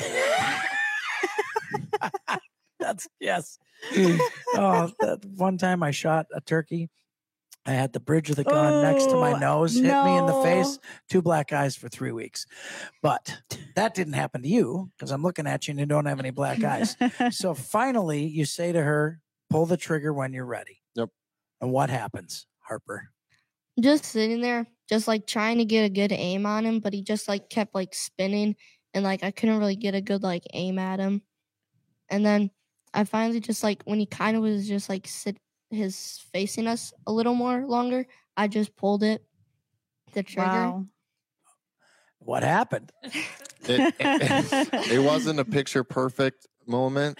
That's yes. Oh, that one time I shot a turkey. I had the bridge of the gun next to my Oh, nose, hit me in the no. face, two black eyes for three weeks. But that didn't happen to you because I'm looking at you and you don't have any black eyes. So finally, you say to her, pull the trigger when you're ready. Yep. And what happens, Harper? Just sitting there, just like trying to get a good aim on him, but he just like kept like spinning and like I couldn't really get a good like aim at him. And then I finally just like when he kind of was just like sit his facing us a little more longer, I just pulled it, the trigger. Wow. What happened? It, it, it wasn't a picture perfect moment.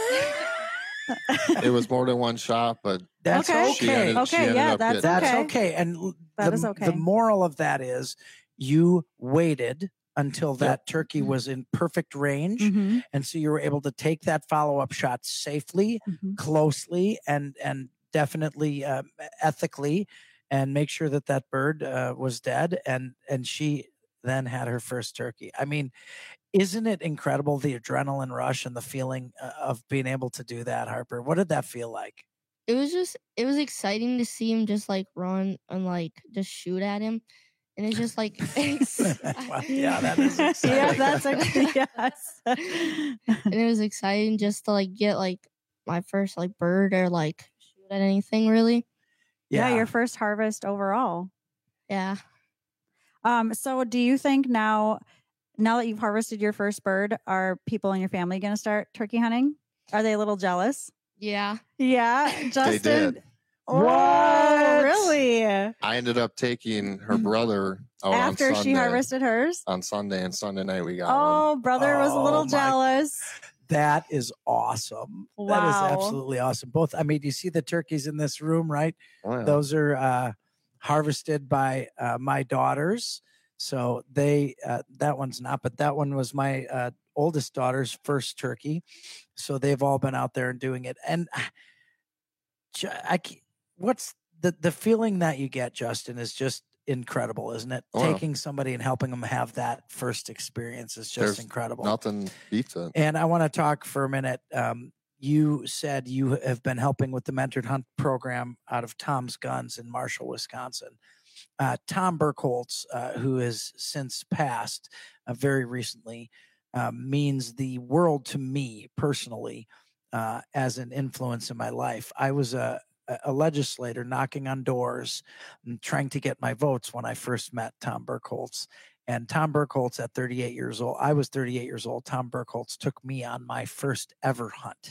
It was more than one shot, but That's Okay. she okay. ended, she Okay, ended yeah, up that's getting- That's okay. okay. And l- That the, is okay. the moral of that is you waited until that turkey Mm-hmm. was in perfect range. Mhm. And so you were able to take that follow-up shot safely, Mhm. closely, and and definitely um, ethically, and make sure that that bird uh, was dead. And and she then had her first turkey. I mean, isn't it incredible, the adrenaline rush and the feeling uh, of being able to do that, Harper? What did that feel like? It was just it was exciting to see him just like run and like just shoot at him. And it's just like Well, yeah, that is Yeah, exciting. that's okay. Yes. and it was exciting just to like get like my first like bird or like shoot at anything really. Yeah, Yeah. your first harvest overall. Yeah. Um, so do you think now now that you've harvested your first bird, are people in your family gonna start turkey hunting? Are they a little jealous? Yeah. Yeah. Justin. did. Oh, What? really? I ended up taking her brother out After on she Sunday, harvested hers? on Sunday, and Sunday night we got one. Oh, brother was a Oh, little my- jealous. That is awesome. That is Wow. absolutely awesome. Both, I mean, you see the turkeys in this room, right? Oh, yeah. Those are uh, harvested by uh, my daughters. So they, uh, that one's not, but that one was my uh, oldest daughter's first turkey. So they've all been out there and doing it. And Ju- I, ca- what's the, the feeling that you get, Justin, is just incredible, isn't it? Oh, yeah. Taking somebody and helping them have that first experience is just There's incredible. Nothing beats it. And I want to talk for a minute. Um, you said you have been helping with the Mentored Hunt program out of Tom's Guns in Marshall, Wisconsin. Uh, Tom Burkholz, uh, who has since passed uh, very recently, uh, means the world to me personally uh, as an influence in my life. I was a, a legislator knocking on doors and trying to get my votes when I first met Tom Burkholz. And Tom Burkholz at thirty-eight years old, I was thirty-eight years old. Tom Burkholz took me on my first ever hunt.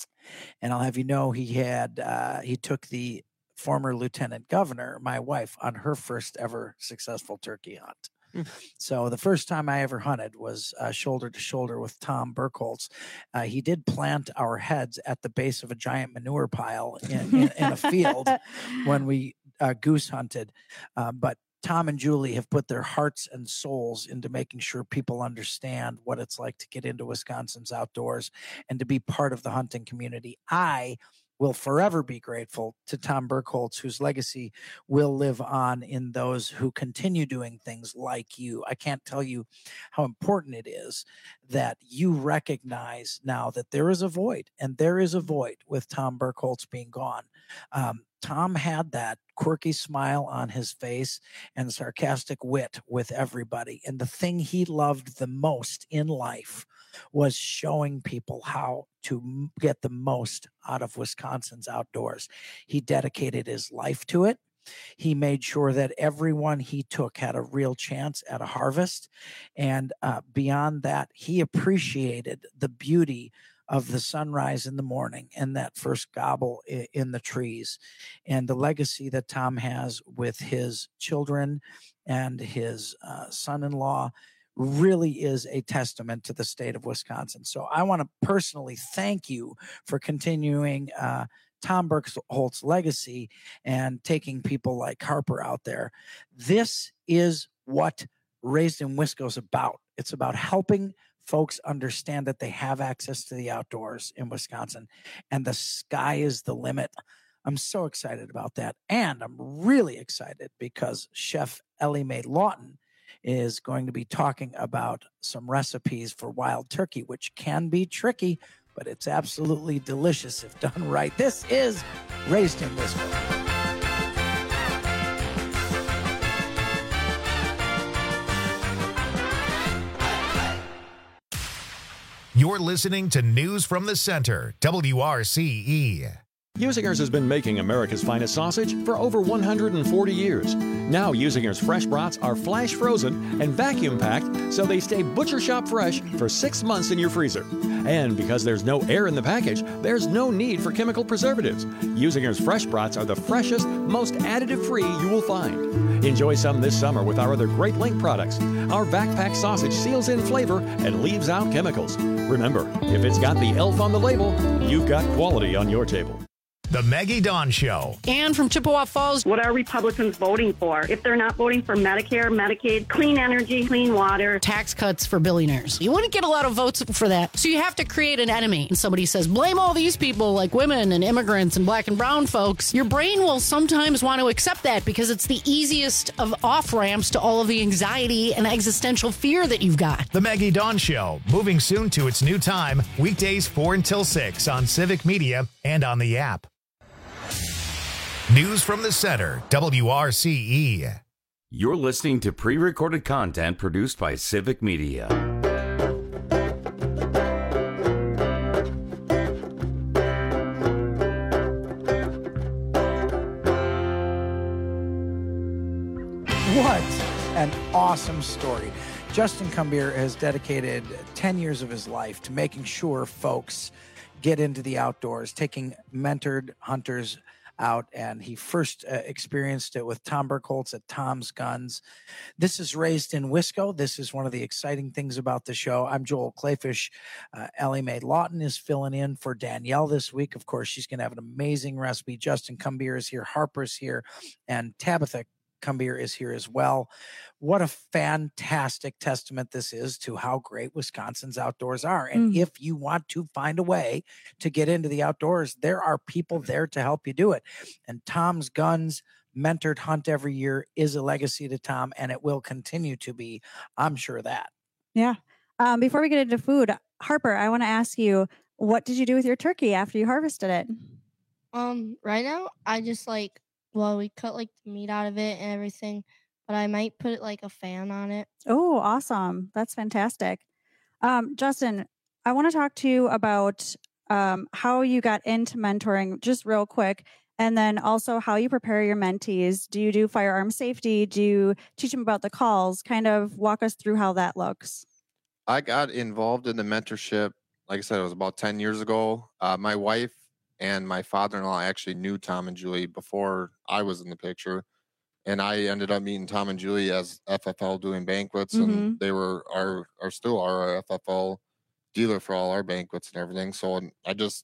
And I'll have you know, he had, uh, he took the former lieutenant governor, my wife, on her first ever successful turkey hunt. So the first time I ever hunted was uh, shoulder to shoulder with Tom Burkholz. Uh, he did plant our heads at the base of a giant manure pile in, in, in a field when we uh, goose hunted. Uh, but Tom and Julie have put their hearts and souls into making sure people understand what it's like to get into Wisconsin's outdoors and to be part of the hunting community. I will forever be grateful to Tom Burkholz, whose legacy will live on in those who continue doing things like you. I can't tell you how important it is that you recognize now that there is a void, and there is a void with Tom Burkholz being gone. Um, Tom had that quirky smile on his face and sarcastic wit with everybody. And the thing he loved the most in life was showing people how to m- get the most out of Wisconsin's outdoors. He dedicated his life to it. He made sure that everyone he took had a real chance at a harvest. And uh, beyond that, he appreciated the beauty of the sunrise in the morning and that first gobble i- in the trees, and the legacy that Tom has with his children and his uh, son-in-law really is a testament to the state of Wisconsin. So I want to personally thank you for continuing uh, Tom Burkholt's legacy and taking people like Harper out there. This is what Raised in Wisco is about. It's about helping folks understand that they have access to the outdoors in Wisconsin, and the sky is the limit. I'm so excited about that. And I'm really excited because Chef Ellie Mae Lawton is going to be talking about some recipes for wild turkey, which can be tricky, but it's absolutely delicious if done right. This is Raised in Wisco. You're listening to News from the Center, W R C E. Usinger's has been making America's finest sausage for over one hundred forty years. Now Usinger's fresh brats are flash frozen and vacuum packed so they stay butcher shop fresh for six months in your freezer. And because there's no air in the package, there's no need for chemical preservatives. Usinger's fresh brats are the freshest, most additive-free you will find. Enjoy some this summer with our other Great Link products. Our vac pack sausage seals in flavor and leaves out chemicals. Remember, if it's got the elf on the label, you've got quality on your table. The Maggie Dawn Show. Ann from Chippewa Falls. What are Republicans voting for? If they're not voting for Medicare, Medicaid, clean energy, clean water, tax cuts for billionaires, you wouldn't get a lot of votes for that. So you have to create an enemy. And somebody says, blame all these people like women and immigrants and black and brown folks. Your brain will sometimes want to accept that because it's the easiest of off-ramps to all of the anxiety and existential fear that you've got. The Maggie Dawn Show, moving soon to its new time, weekdays four until six on Civic Media and on the app. News from the Center, W R C E. You're listening to pre-recorded content produced by Civic Media. What an awesome story. Justin Cumbier has dedicated ten years of his life to making sure folks get into the outdoors, taking mentored hunters out, and he first uh, experienced it with Tom Burkholtz at Tom's Guns. This is Raised in Wisco. This is one of the exciting things about the show. I'm Joel Clayfish. Uh, Ellie Mae Lawton is filling in for Danielle this week. Of course, she's going to have an amazing recipe. Justin Cumbier is here. Harper's here. And Tabitha Cumbier is here as well. What a fantastic testament this is to how great Wisconsin's outdoors are. And mm. if you want to find a way to get into the outdoors, there are people there to help you do it. And Tom's Guns mentored hunt every year is a legacy to Tom, and it will continue to be. I'm sure of that. Yeah. Um, before we get into food, Harper, I want to ask you, what did you do with your turkey after you harvested it? Um, right now, I just like, well, we cut like the meat out of it and everything, but I might put like a fan on it. Oh, awesome. That's fantastic. Um, Justin, I want to talk to you about um, how you got into mentoring, just real quick, and then also how you prepare your mentees. Do you do firearm safety? Do you teach them about the calls? Kind of walk us through how that looks. I got involved in the mentorship, like I said, it was about ten years ago. Uh, my wife and my father-in-law actually knew Tom and Julie before I was in the picture. And I ended up meeting Tom and Julie as F F L doing banquets. Mm-hmm. And they were our, are still our F F L dealer for all our banquets and everything. So I just,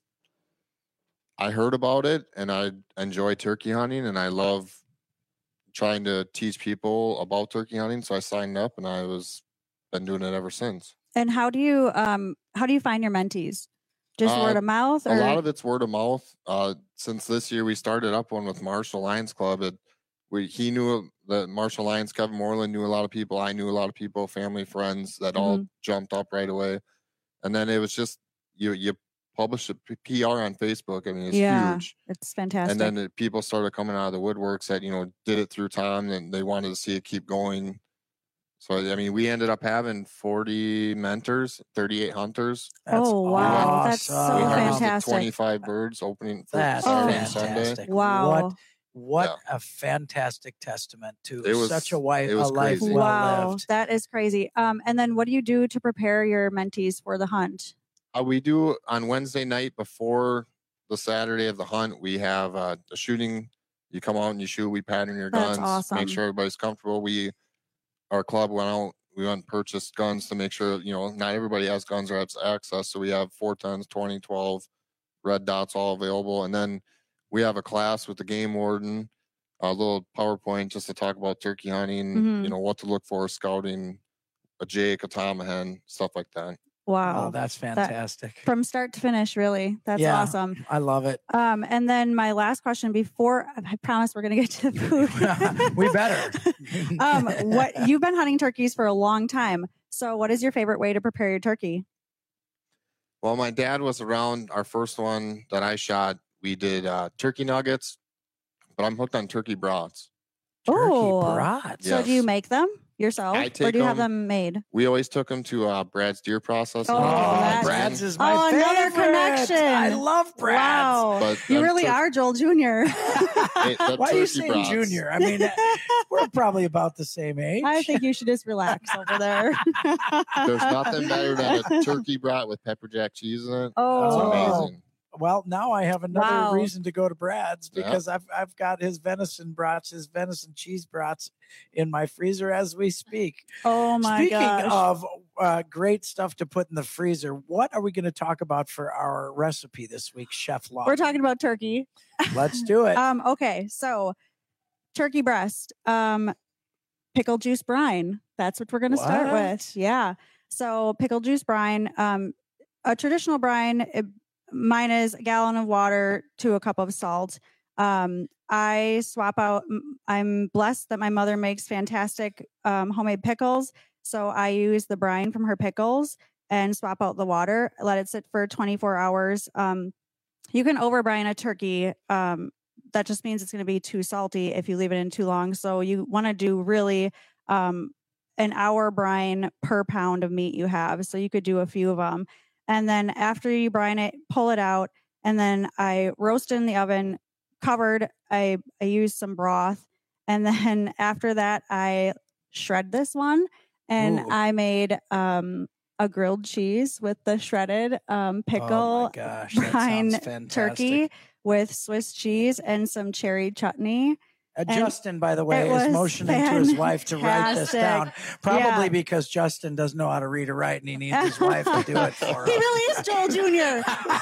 I heard about it and I enjoy turkey hunting and I love trying to teach people about turkey hunting. So I signed up and I was been doing it ever since. And how do you, um, how do you find your mentees? Just uh, word of mouth? Or? A lot of it's word of mouth. Uh, since this year, we started up one with Marshall Lions Club. It, we He knew the Marshall Lions, Kevin Moreland knew a lot of people. I knew a lot of people, family, friends that mm-hmm. all jumped up right away. And then it was just, you you publish a P R on Facebook. I mean, it's yeah, huge. It's fantastic. And then it, people started coming out of the woodworks that, you know, did it through Tom and they wanted to see it keep going. So, I mean, we ended up having forty mentors, thirty-eight hunters. That's oh, wow. Awesome. That's so we fantastic. twenty-five birds opening for That's Saturday fantastic. and Sunday. Wow. What, what yeah. a fantastic testament to was, such a, wife, a life crazy. well Wow. lived. That is crazy. Um, and then what do you do to prepare your mentees for the hunt? Uh, we do on Wednesday night before the Saturday of the hunt, we have uh, a shooting. You come out and you shoot. We pattern your That's guns. awesome. Make sure everybody's comfortable. We Our club went out we went and purchased guns to make sure, you know, not everybody has guns or has access. So we have four tens, twenty, twelve, red dots all available. And then we have a class with the game warden, a little PowerPoint just to talk about turkey hunting, Mhm. you know, what to look for, scouting, a jake, a tomahawk, stuff like that. Wow. Oh, that's That- fantastic. from start to finish, really. That's Yeah, awesome. I love it. Um, and then my last question before I promise we're going to get to the food. We better. um, what you've been hunting turkeys for a long time. So what is your favorite way to prepare your turkey? Well, my dad was around our first one that I shot. We did uh, turkey nuggets, but I'm hooked on turkey brats. Oh, brats. So do you Yes. make them yourself, I or take do you have them- them made? We always took them to uh, Brad's deer processing. Oh, that's- Brad's is my oh, another favorite. connection. I love Brad's. Wow, But you I'm really tur- are Joel Junior Hey, that Why are you turkey saying brats. junior? I mean, we're probably about the same age. I think you should just relax over there. There's nothing better than a turkey brat with pepper jack cheese in it. Oh. It's amazing. Well, now I have another Wow. reason to go to Brad's Yeah. because I've I've got his venison brats, his venison cheese brats in my freezer as we speak. Oh my Speaking gosh. of uh, great stuff to put in the freezer, what are we going to talk about for our recipe this week, Chef Law? We're talking about turkey. Let's do it. Um, okay, so turkey breast, um, pickle juice brine. That's what we're going to start What? with. Yeah. So pickle juice brine, um, a traditional brine. It, mine is a gallon of water to a cup of salt. Um, I swap out. m- I'm blessed that my mother makes fantastic um, homemade pickles. So I use the brine from her pickles and swap out the water. Let it sit for twenty-four hours. Um, you can over brine a turkey. Um, that just means it's going to be too salty if you leave it in too long. So you want to do really um, an hour brine per pound of meat you have. So you could do a few of them. And then after you brine it, pull it out. And then I roast it in the oven, covered. I, I use some broth. And then after that, I shred this one. And Ooh. I made um, a grilled cheese with the shredded um, pickle Oh my gosh, that brine sounds fantastic. turkey with Swiss cheese and some cherry chutney. Uh, And Justin, by the way, it is was motioning to his wife to write this down. fantastic. Probably Yeah. because Justin doesn't know how to read or write, and he needs his wife to do it for He him. really is Joel Junior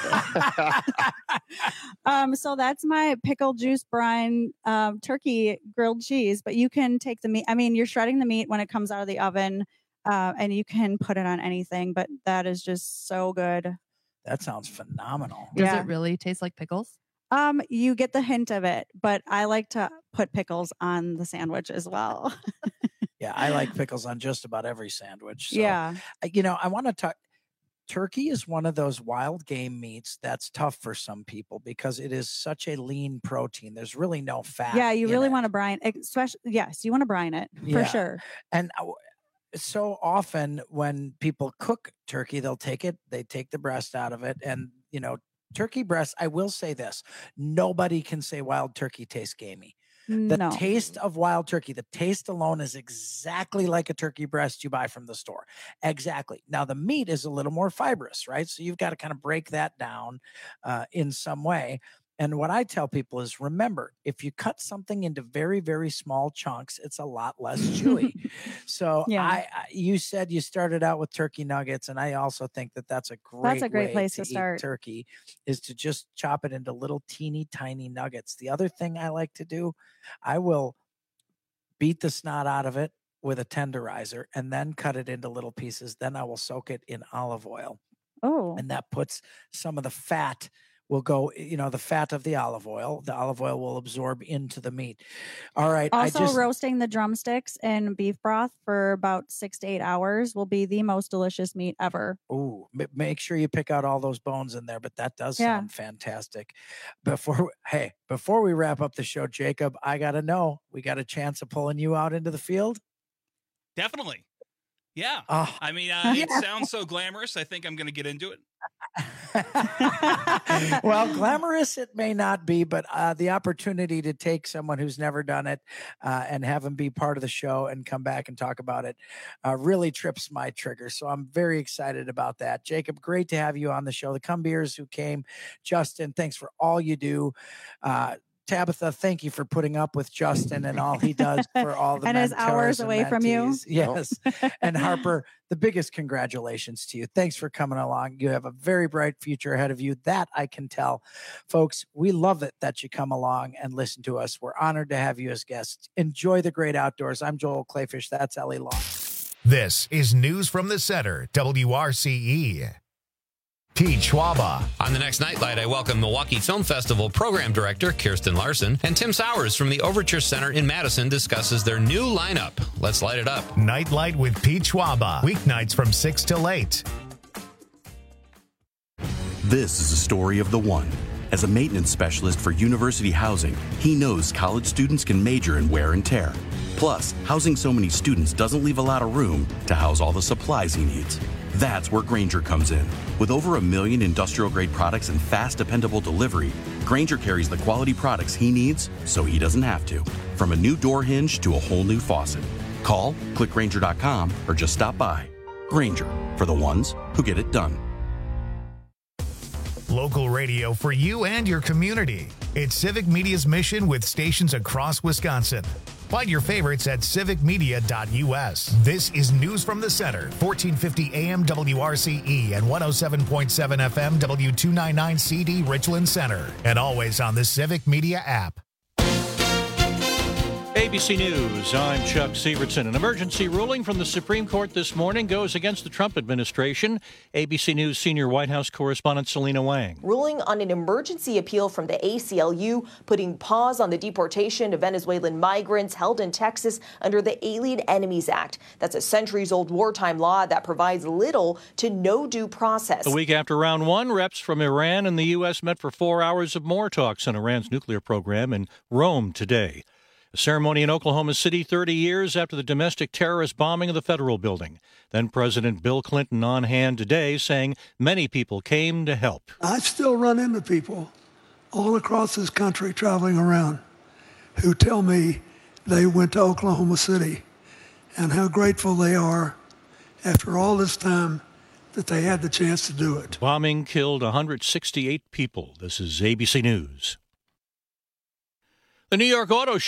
um, so that's my pickle juice brine um, turkey grilled cheese. But you can take the meat. I mean, you're shredding the meat when it comes out of the oven, uh, and you can put it on anything. But that is just so good. That sounds phenomenal. Does Yeah. it really taste like pickles? Um, you get the hint of it, but I like to put pickles on the sandwich as well. Yeah, I like pickles on just about every sandwich. So, Yeah. uh, you know, I want to talk. Turkey is one of those wild game meats that's tough for some people because it is such a lean protein. There's really no fat. Yeah, you in really it. want to brine, especially yes, you want to brine it for Yeah. sure. And uh, w- so often when people cook turkey, they'll take it, they take the breast out of it. And, you know, turkey breast, I will say this nobody can say wild turkey tastes gamey. The No. taste of wild turkey, the taste alone is exactly like a turkey breast you buy from the store. Exactly. Now, the meat is a little more fibrous, right? So you've got to kind of break that down uh, in some way. And what I tell people is remember, if you cut something into very, very small chunks, it's a lot less chewy. So Yeah. I, I, you said you started out with turkey nuggets, and I also think that that's a great, a great way place to to eat start. turkey is to just chop it into little teeny tiny nuggets. The other thing I like to do, I will beat the snot out of it with a tenderizer and then cut it into little pieces. Then I will soak it in olive oil. Oh. And that puts some of the fat will go, you know, the fat of the olive oil. The olive oil will absorb into the meat. All right. Also, I just, roasting the drumsticks in beef broth for about six to eight hours will be the most delicious meat ever. Ooh, m- make sure you pick out all those bones in there, but that does Yeah. sound fantastic. Before, hey, before we wrap up the show, Jacob, I got to know, we got a chance of pulling you out into the field? Definitely. Yeah. Oh. I mean, uh, it sounds so glamorous. I think I'm going to get into it. Well, glamorous it may not be, but uh, the opportunity to take someone who's never done it uh, and have them be part of the show and come back and talk about it uh, really trips my trigger. So I'm very excited about that. Jacob, great to have you on the show. The Cumbeers who came, Justin, thanks for all you do. Uh, Tabitha, thank you for putting up with Justin and all he does for all the and his hours and away from you. mentees. Yes. And Harper, the biggest congratulations to you. Thanks for coming along. You have a very bright future ahead of you. That I can tell. Folks, we love it that you come along and listen to us. We're honored to have you as guests. Enjoy the great outdoors. I'm Joel Clayfish. That's Ellie Long. This is News from the Center, W R C E. Pete Schwaba. On the next Nightlight, I welcome Milwaukee Film Festival Program Director Kirsten Larson, and Tim Sowers from the Overture Center in Madison discusses their new lineup. Let's light it up. Nightlight with Pete Schwaba. Weeknights from six till eight. This is a story of the one. As a maintenance specialist for university housing, he knows college students can major in wear and tear. Plus, housing so many students doesn't leave a lot of room to house all the supplies he needs. That's where Grainger comes in. With over a million industrial-grade products and fast, dependable delivery, Grainger carries the quality products he needs so he doesn't have to. From a new door hinge to a whole new faucet. Call, click Grainger dot com, or just stop by. Grainger, for the ones who get it done. Local radio for you and your community. It's Civic Media's mission with stations across Wisconsin. Find your favorites at civic media dot U S. This is News from the Center, fourteen fifty A M W R C E and one oh seven point seven F M W two ninety-nine C D Richland Center. And always on the Civic Media app. A B C News, I'm Chuck Severson. An emergency ruling from the Supreme Court this morning goes against the Trump administration. A B C News senior White House correspondent Selena Wang. Ruling on an emergency appeal from the A C L U, putting pause on the deportation of Venezuelan migrants held in Texas under the Alien Enemies Act. That's a centuries-old wartime law that provides little to no due process. A week after round one, reps from Iran and the U S met for four hours of more talks on Iran's nuclear program in Rome today. A ceremony in Oklahoma City thirty years after the domestic terrorist bombing of the federal building. Then President Bill Clinton on hand today saying many people came to help. I still run into people all across this country traveling around who tell me they went to Oklahoma City and how grateful they are after all this time that they had the chance to do it. Bombing killed one hundred sixty-eight people. This is A B C News. The New York Auto Show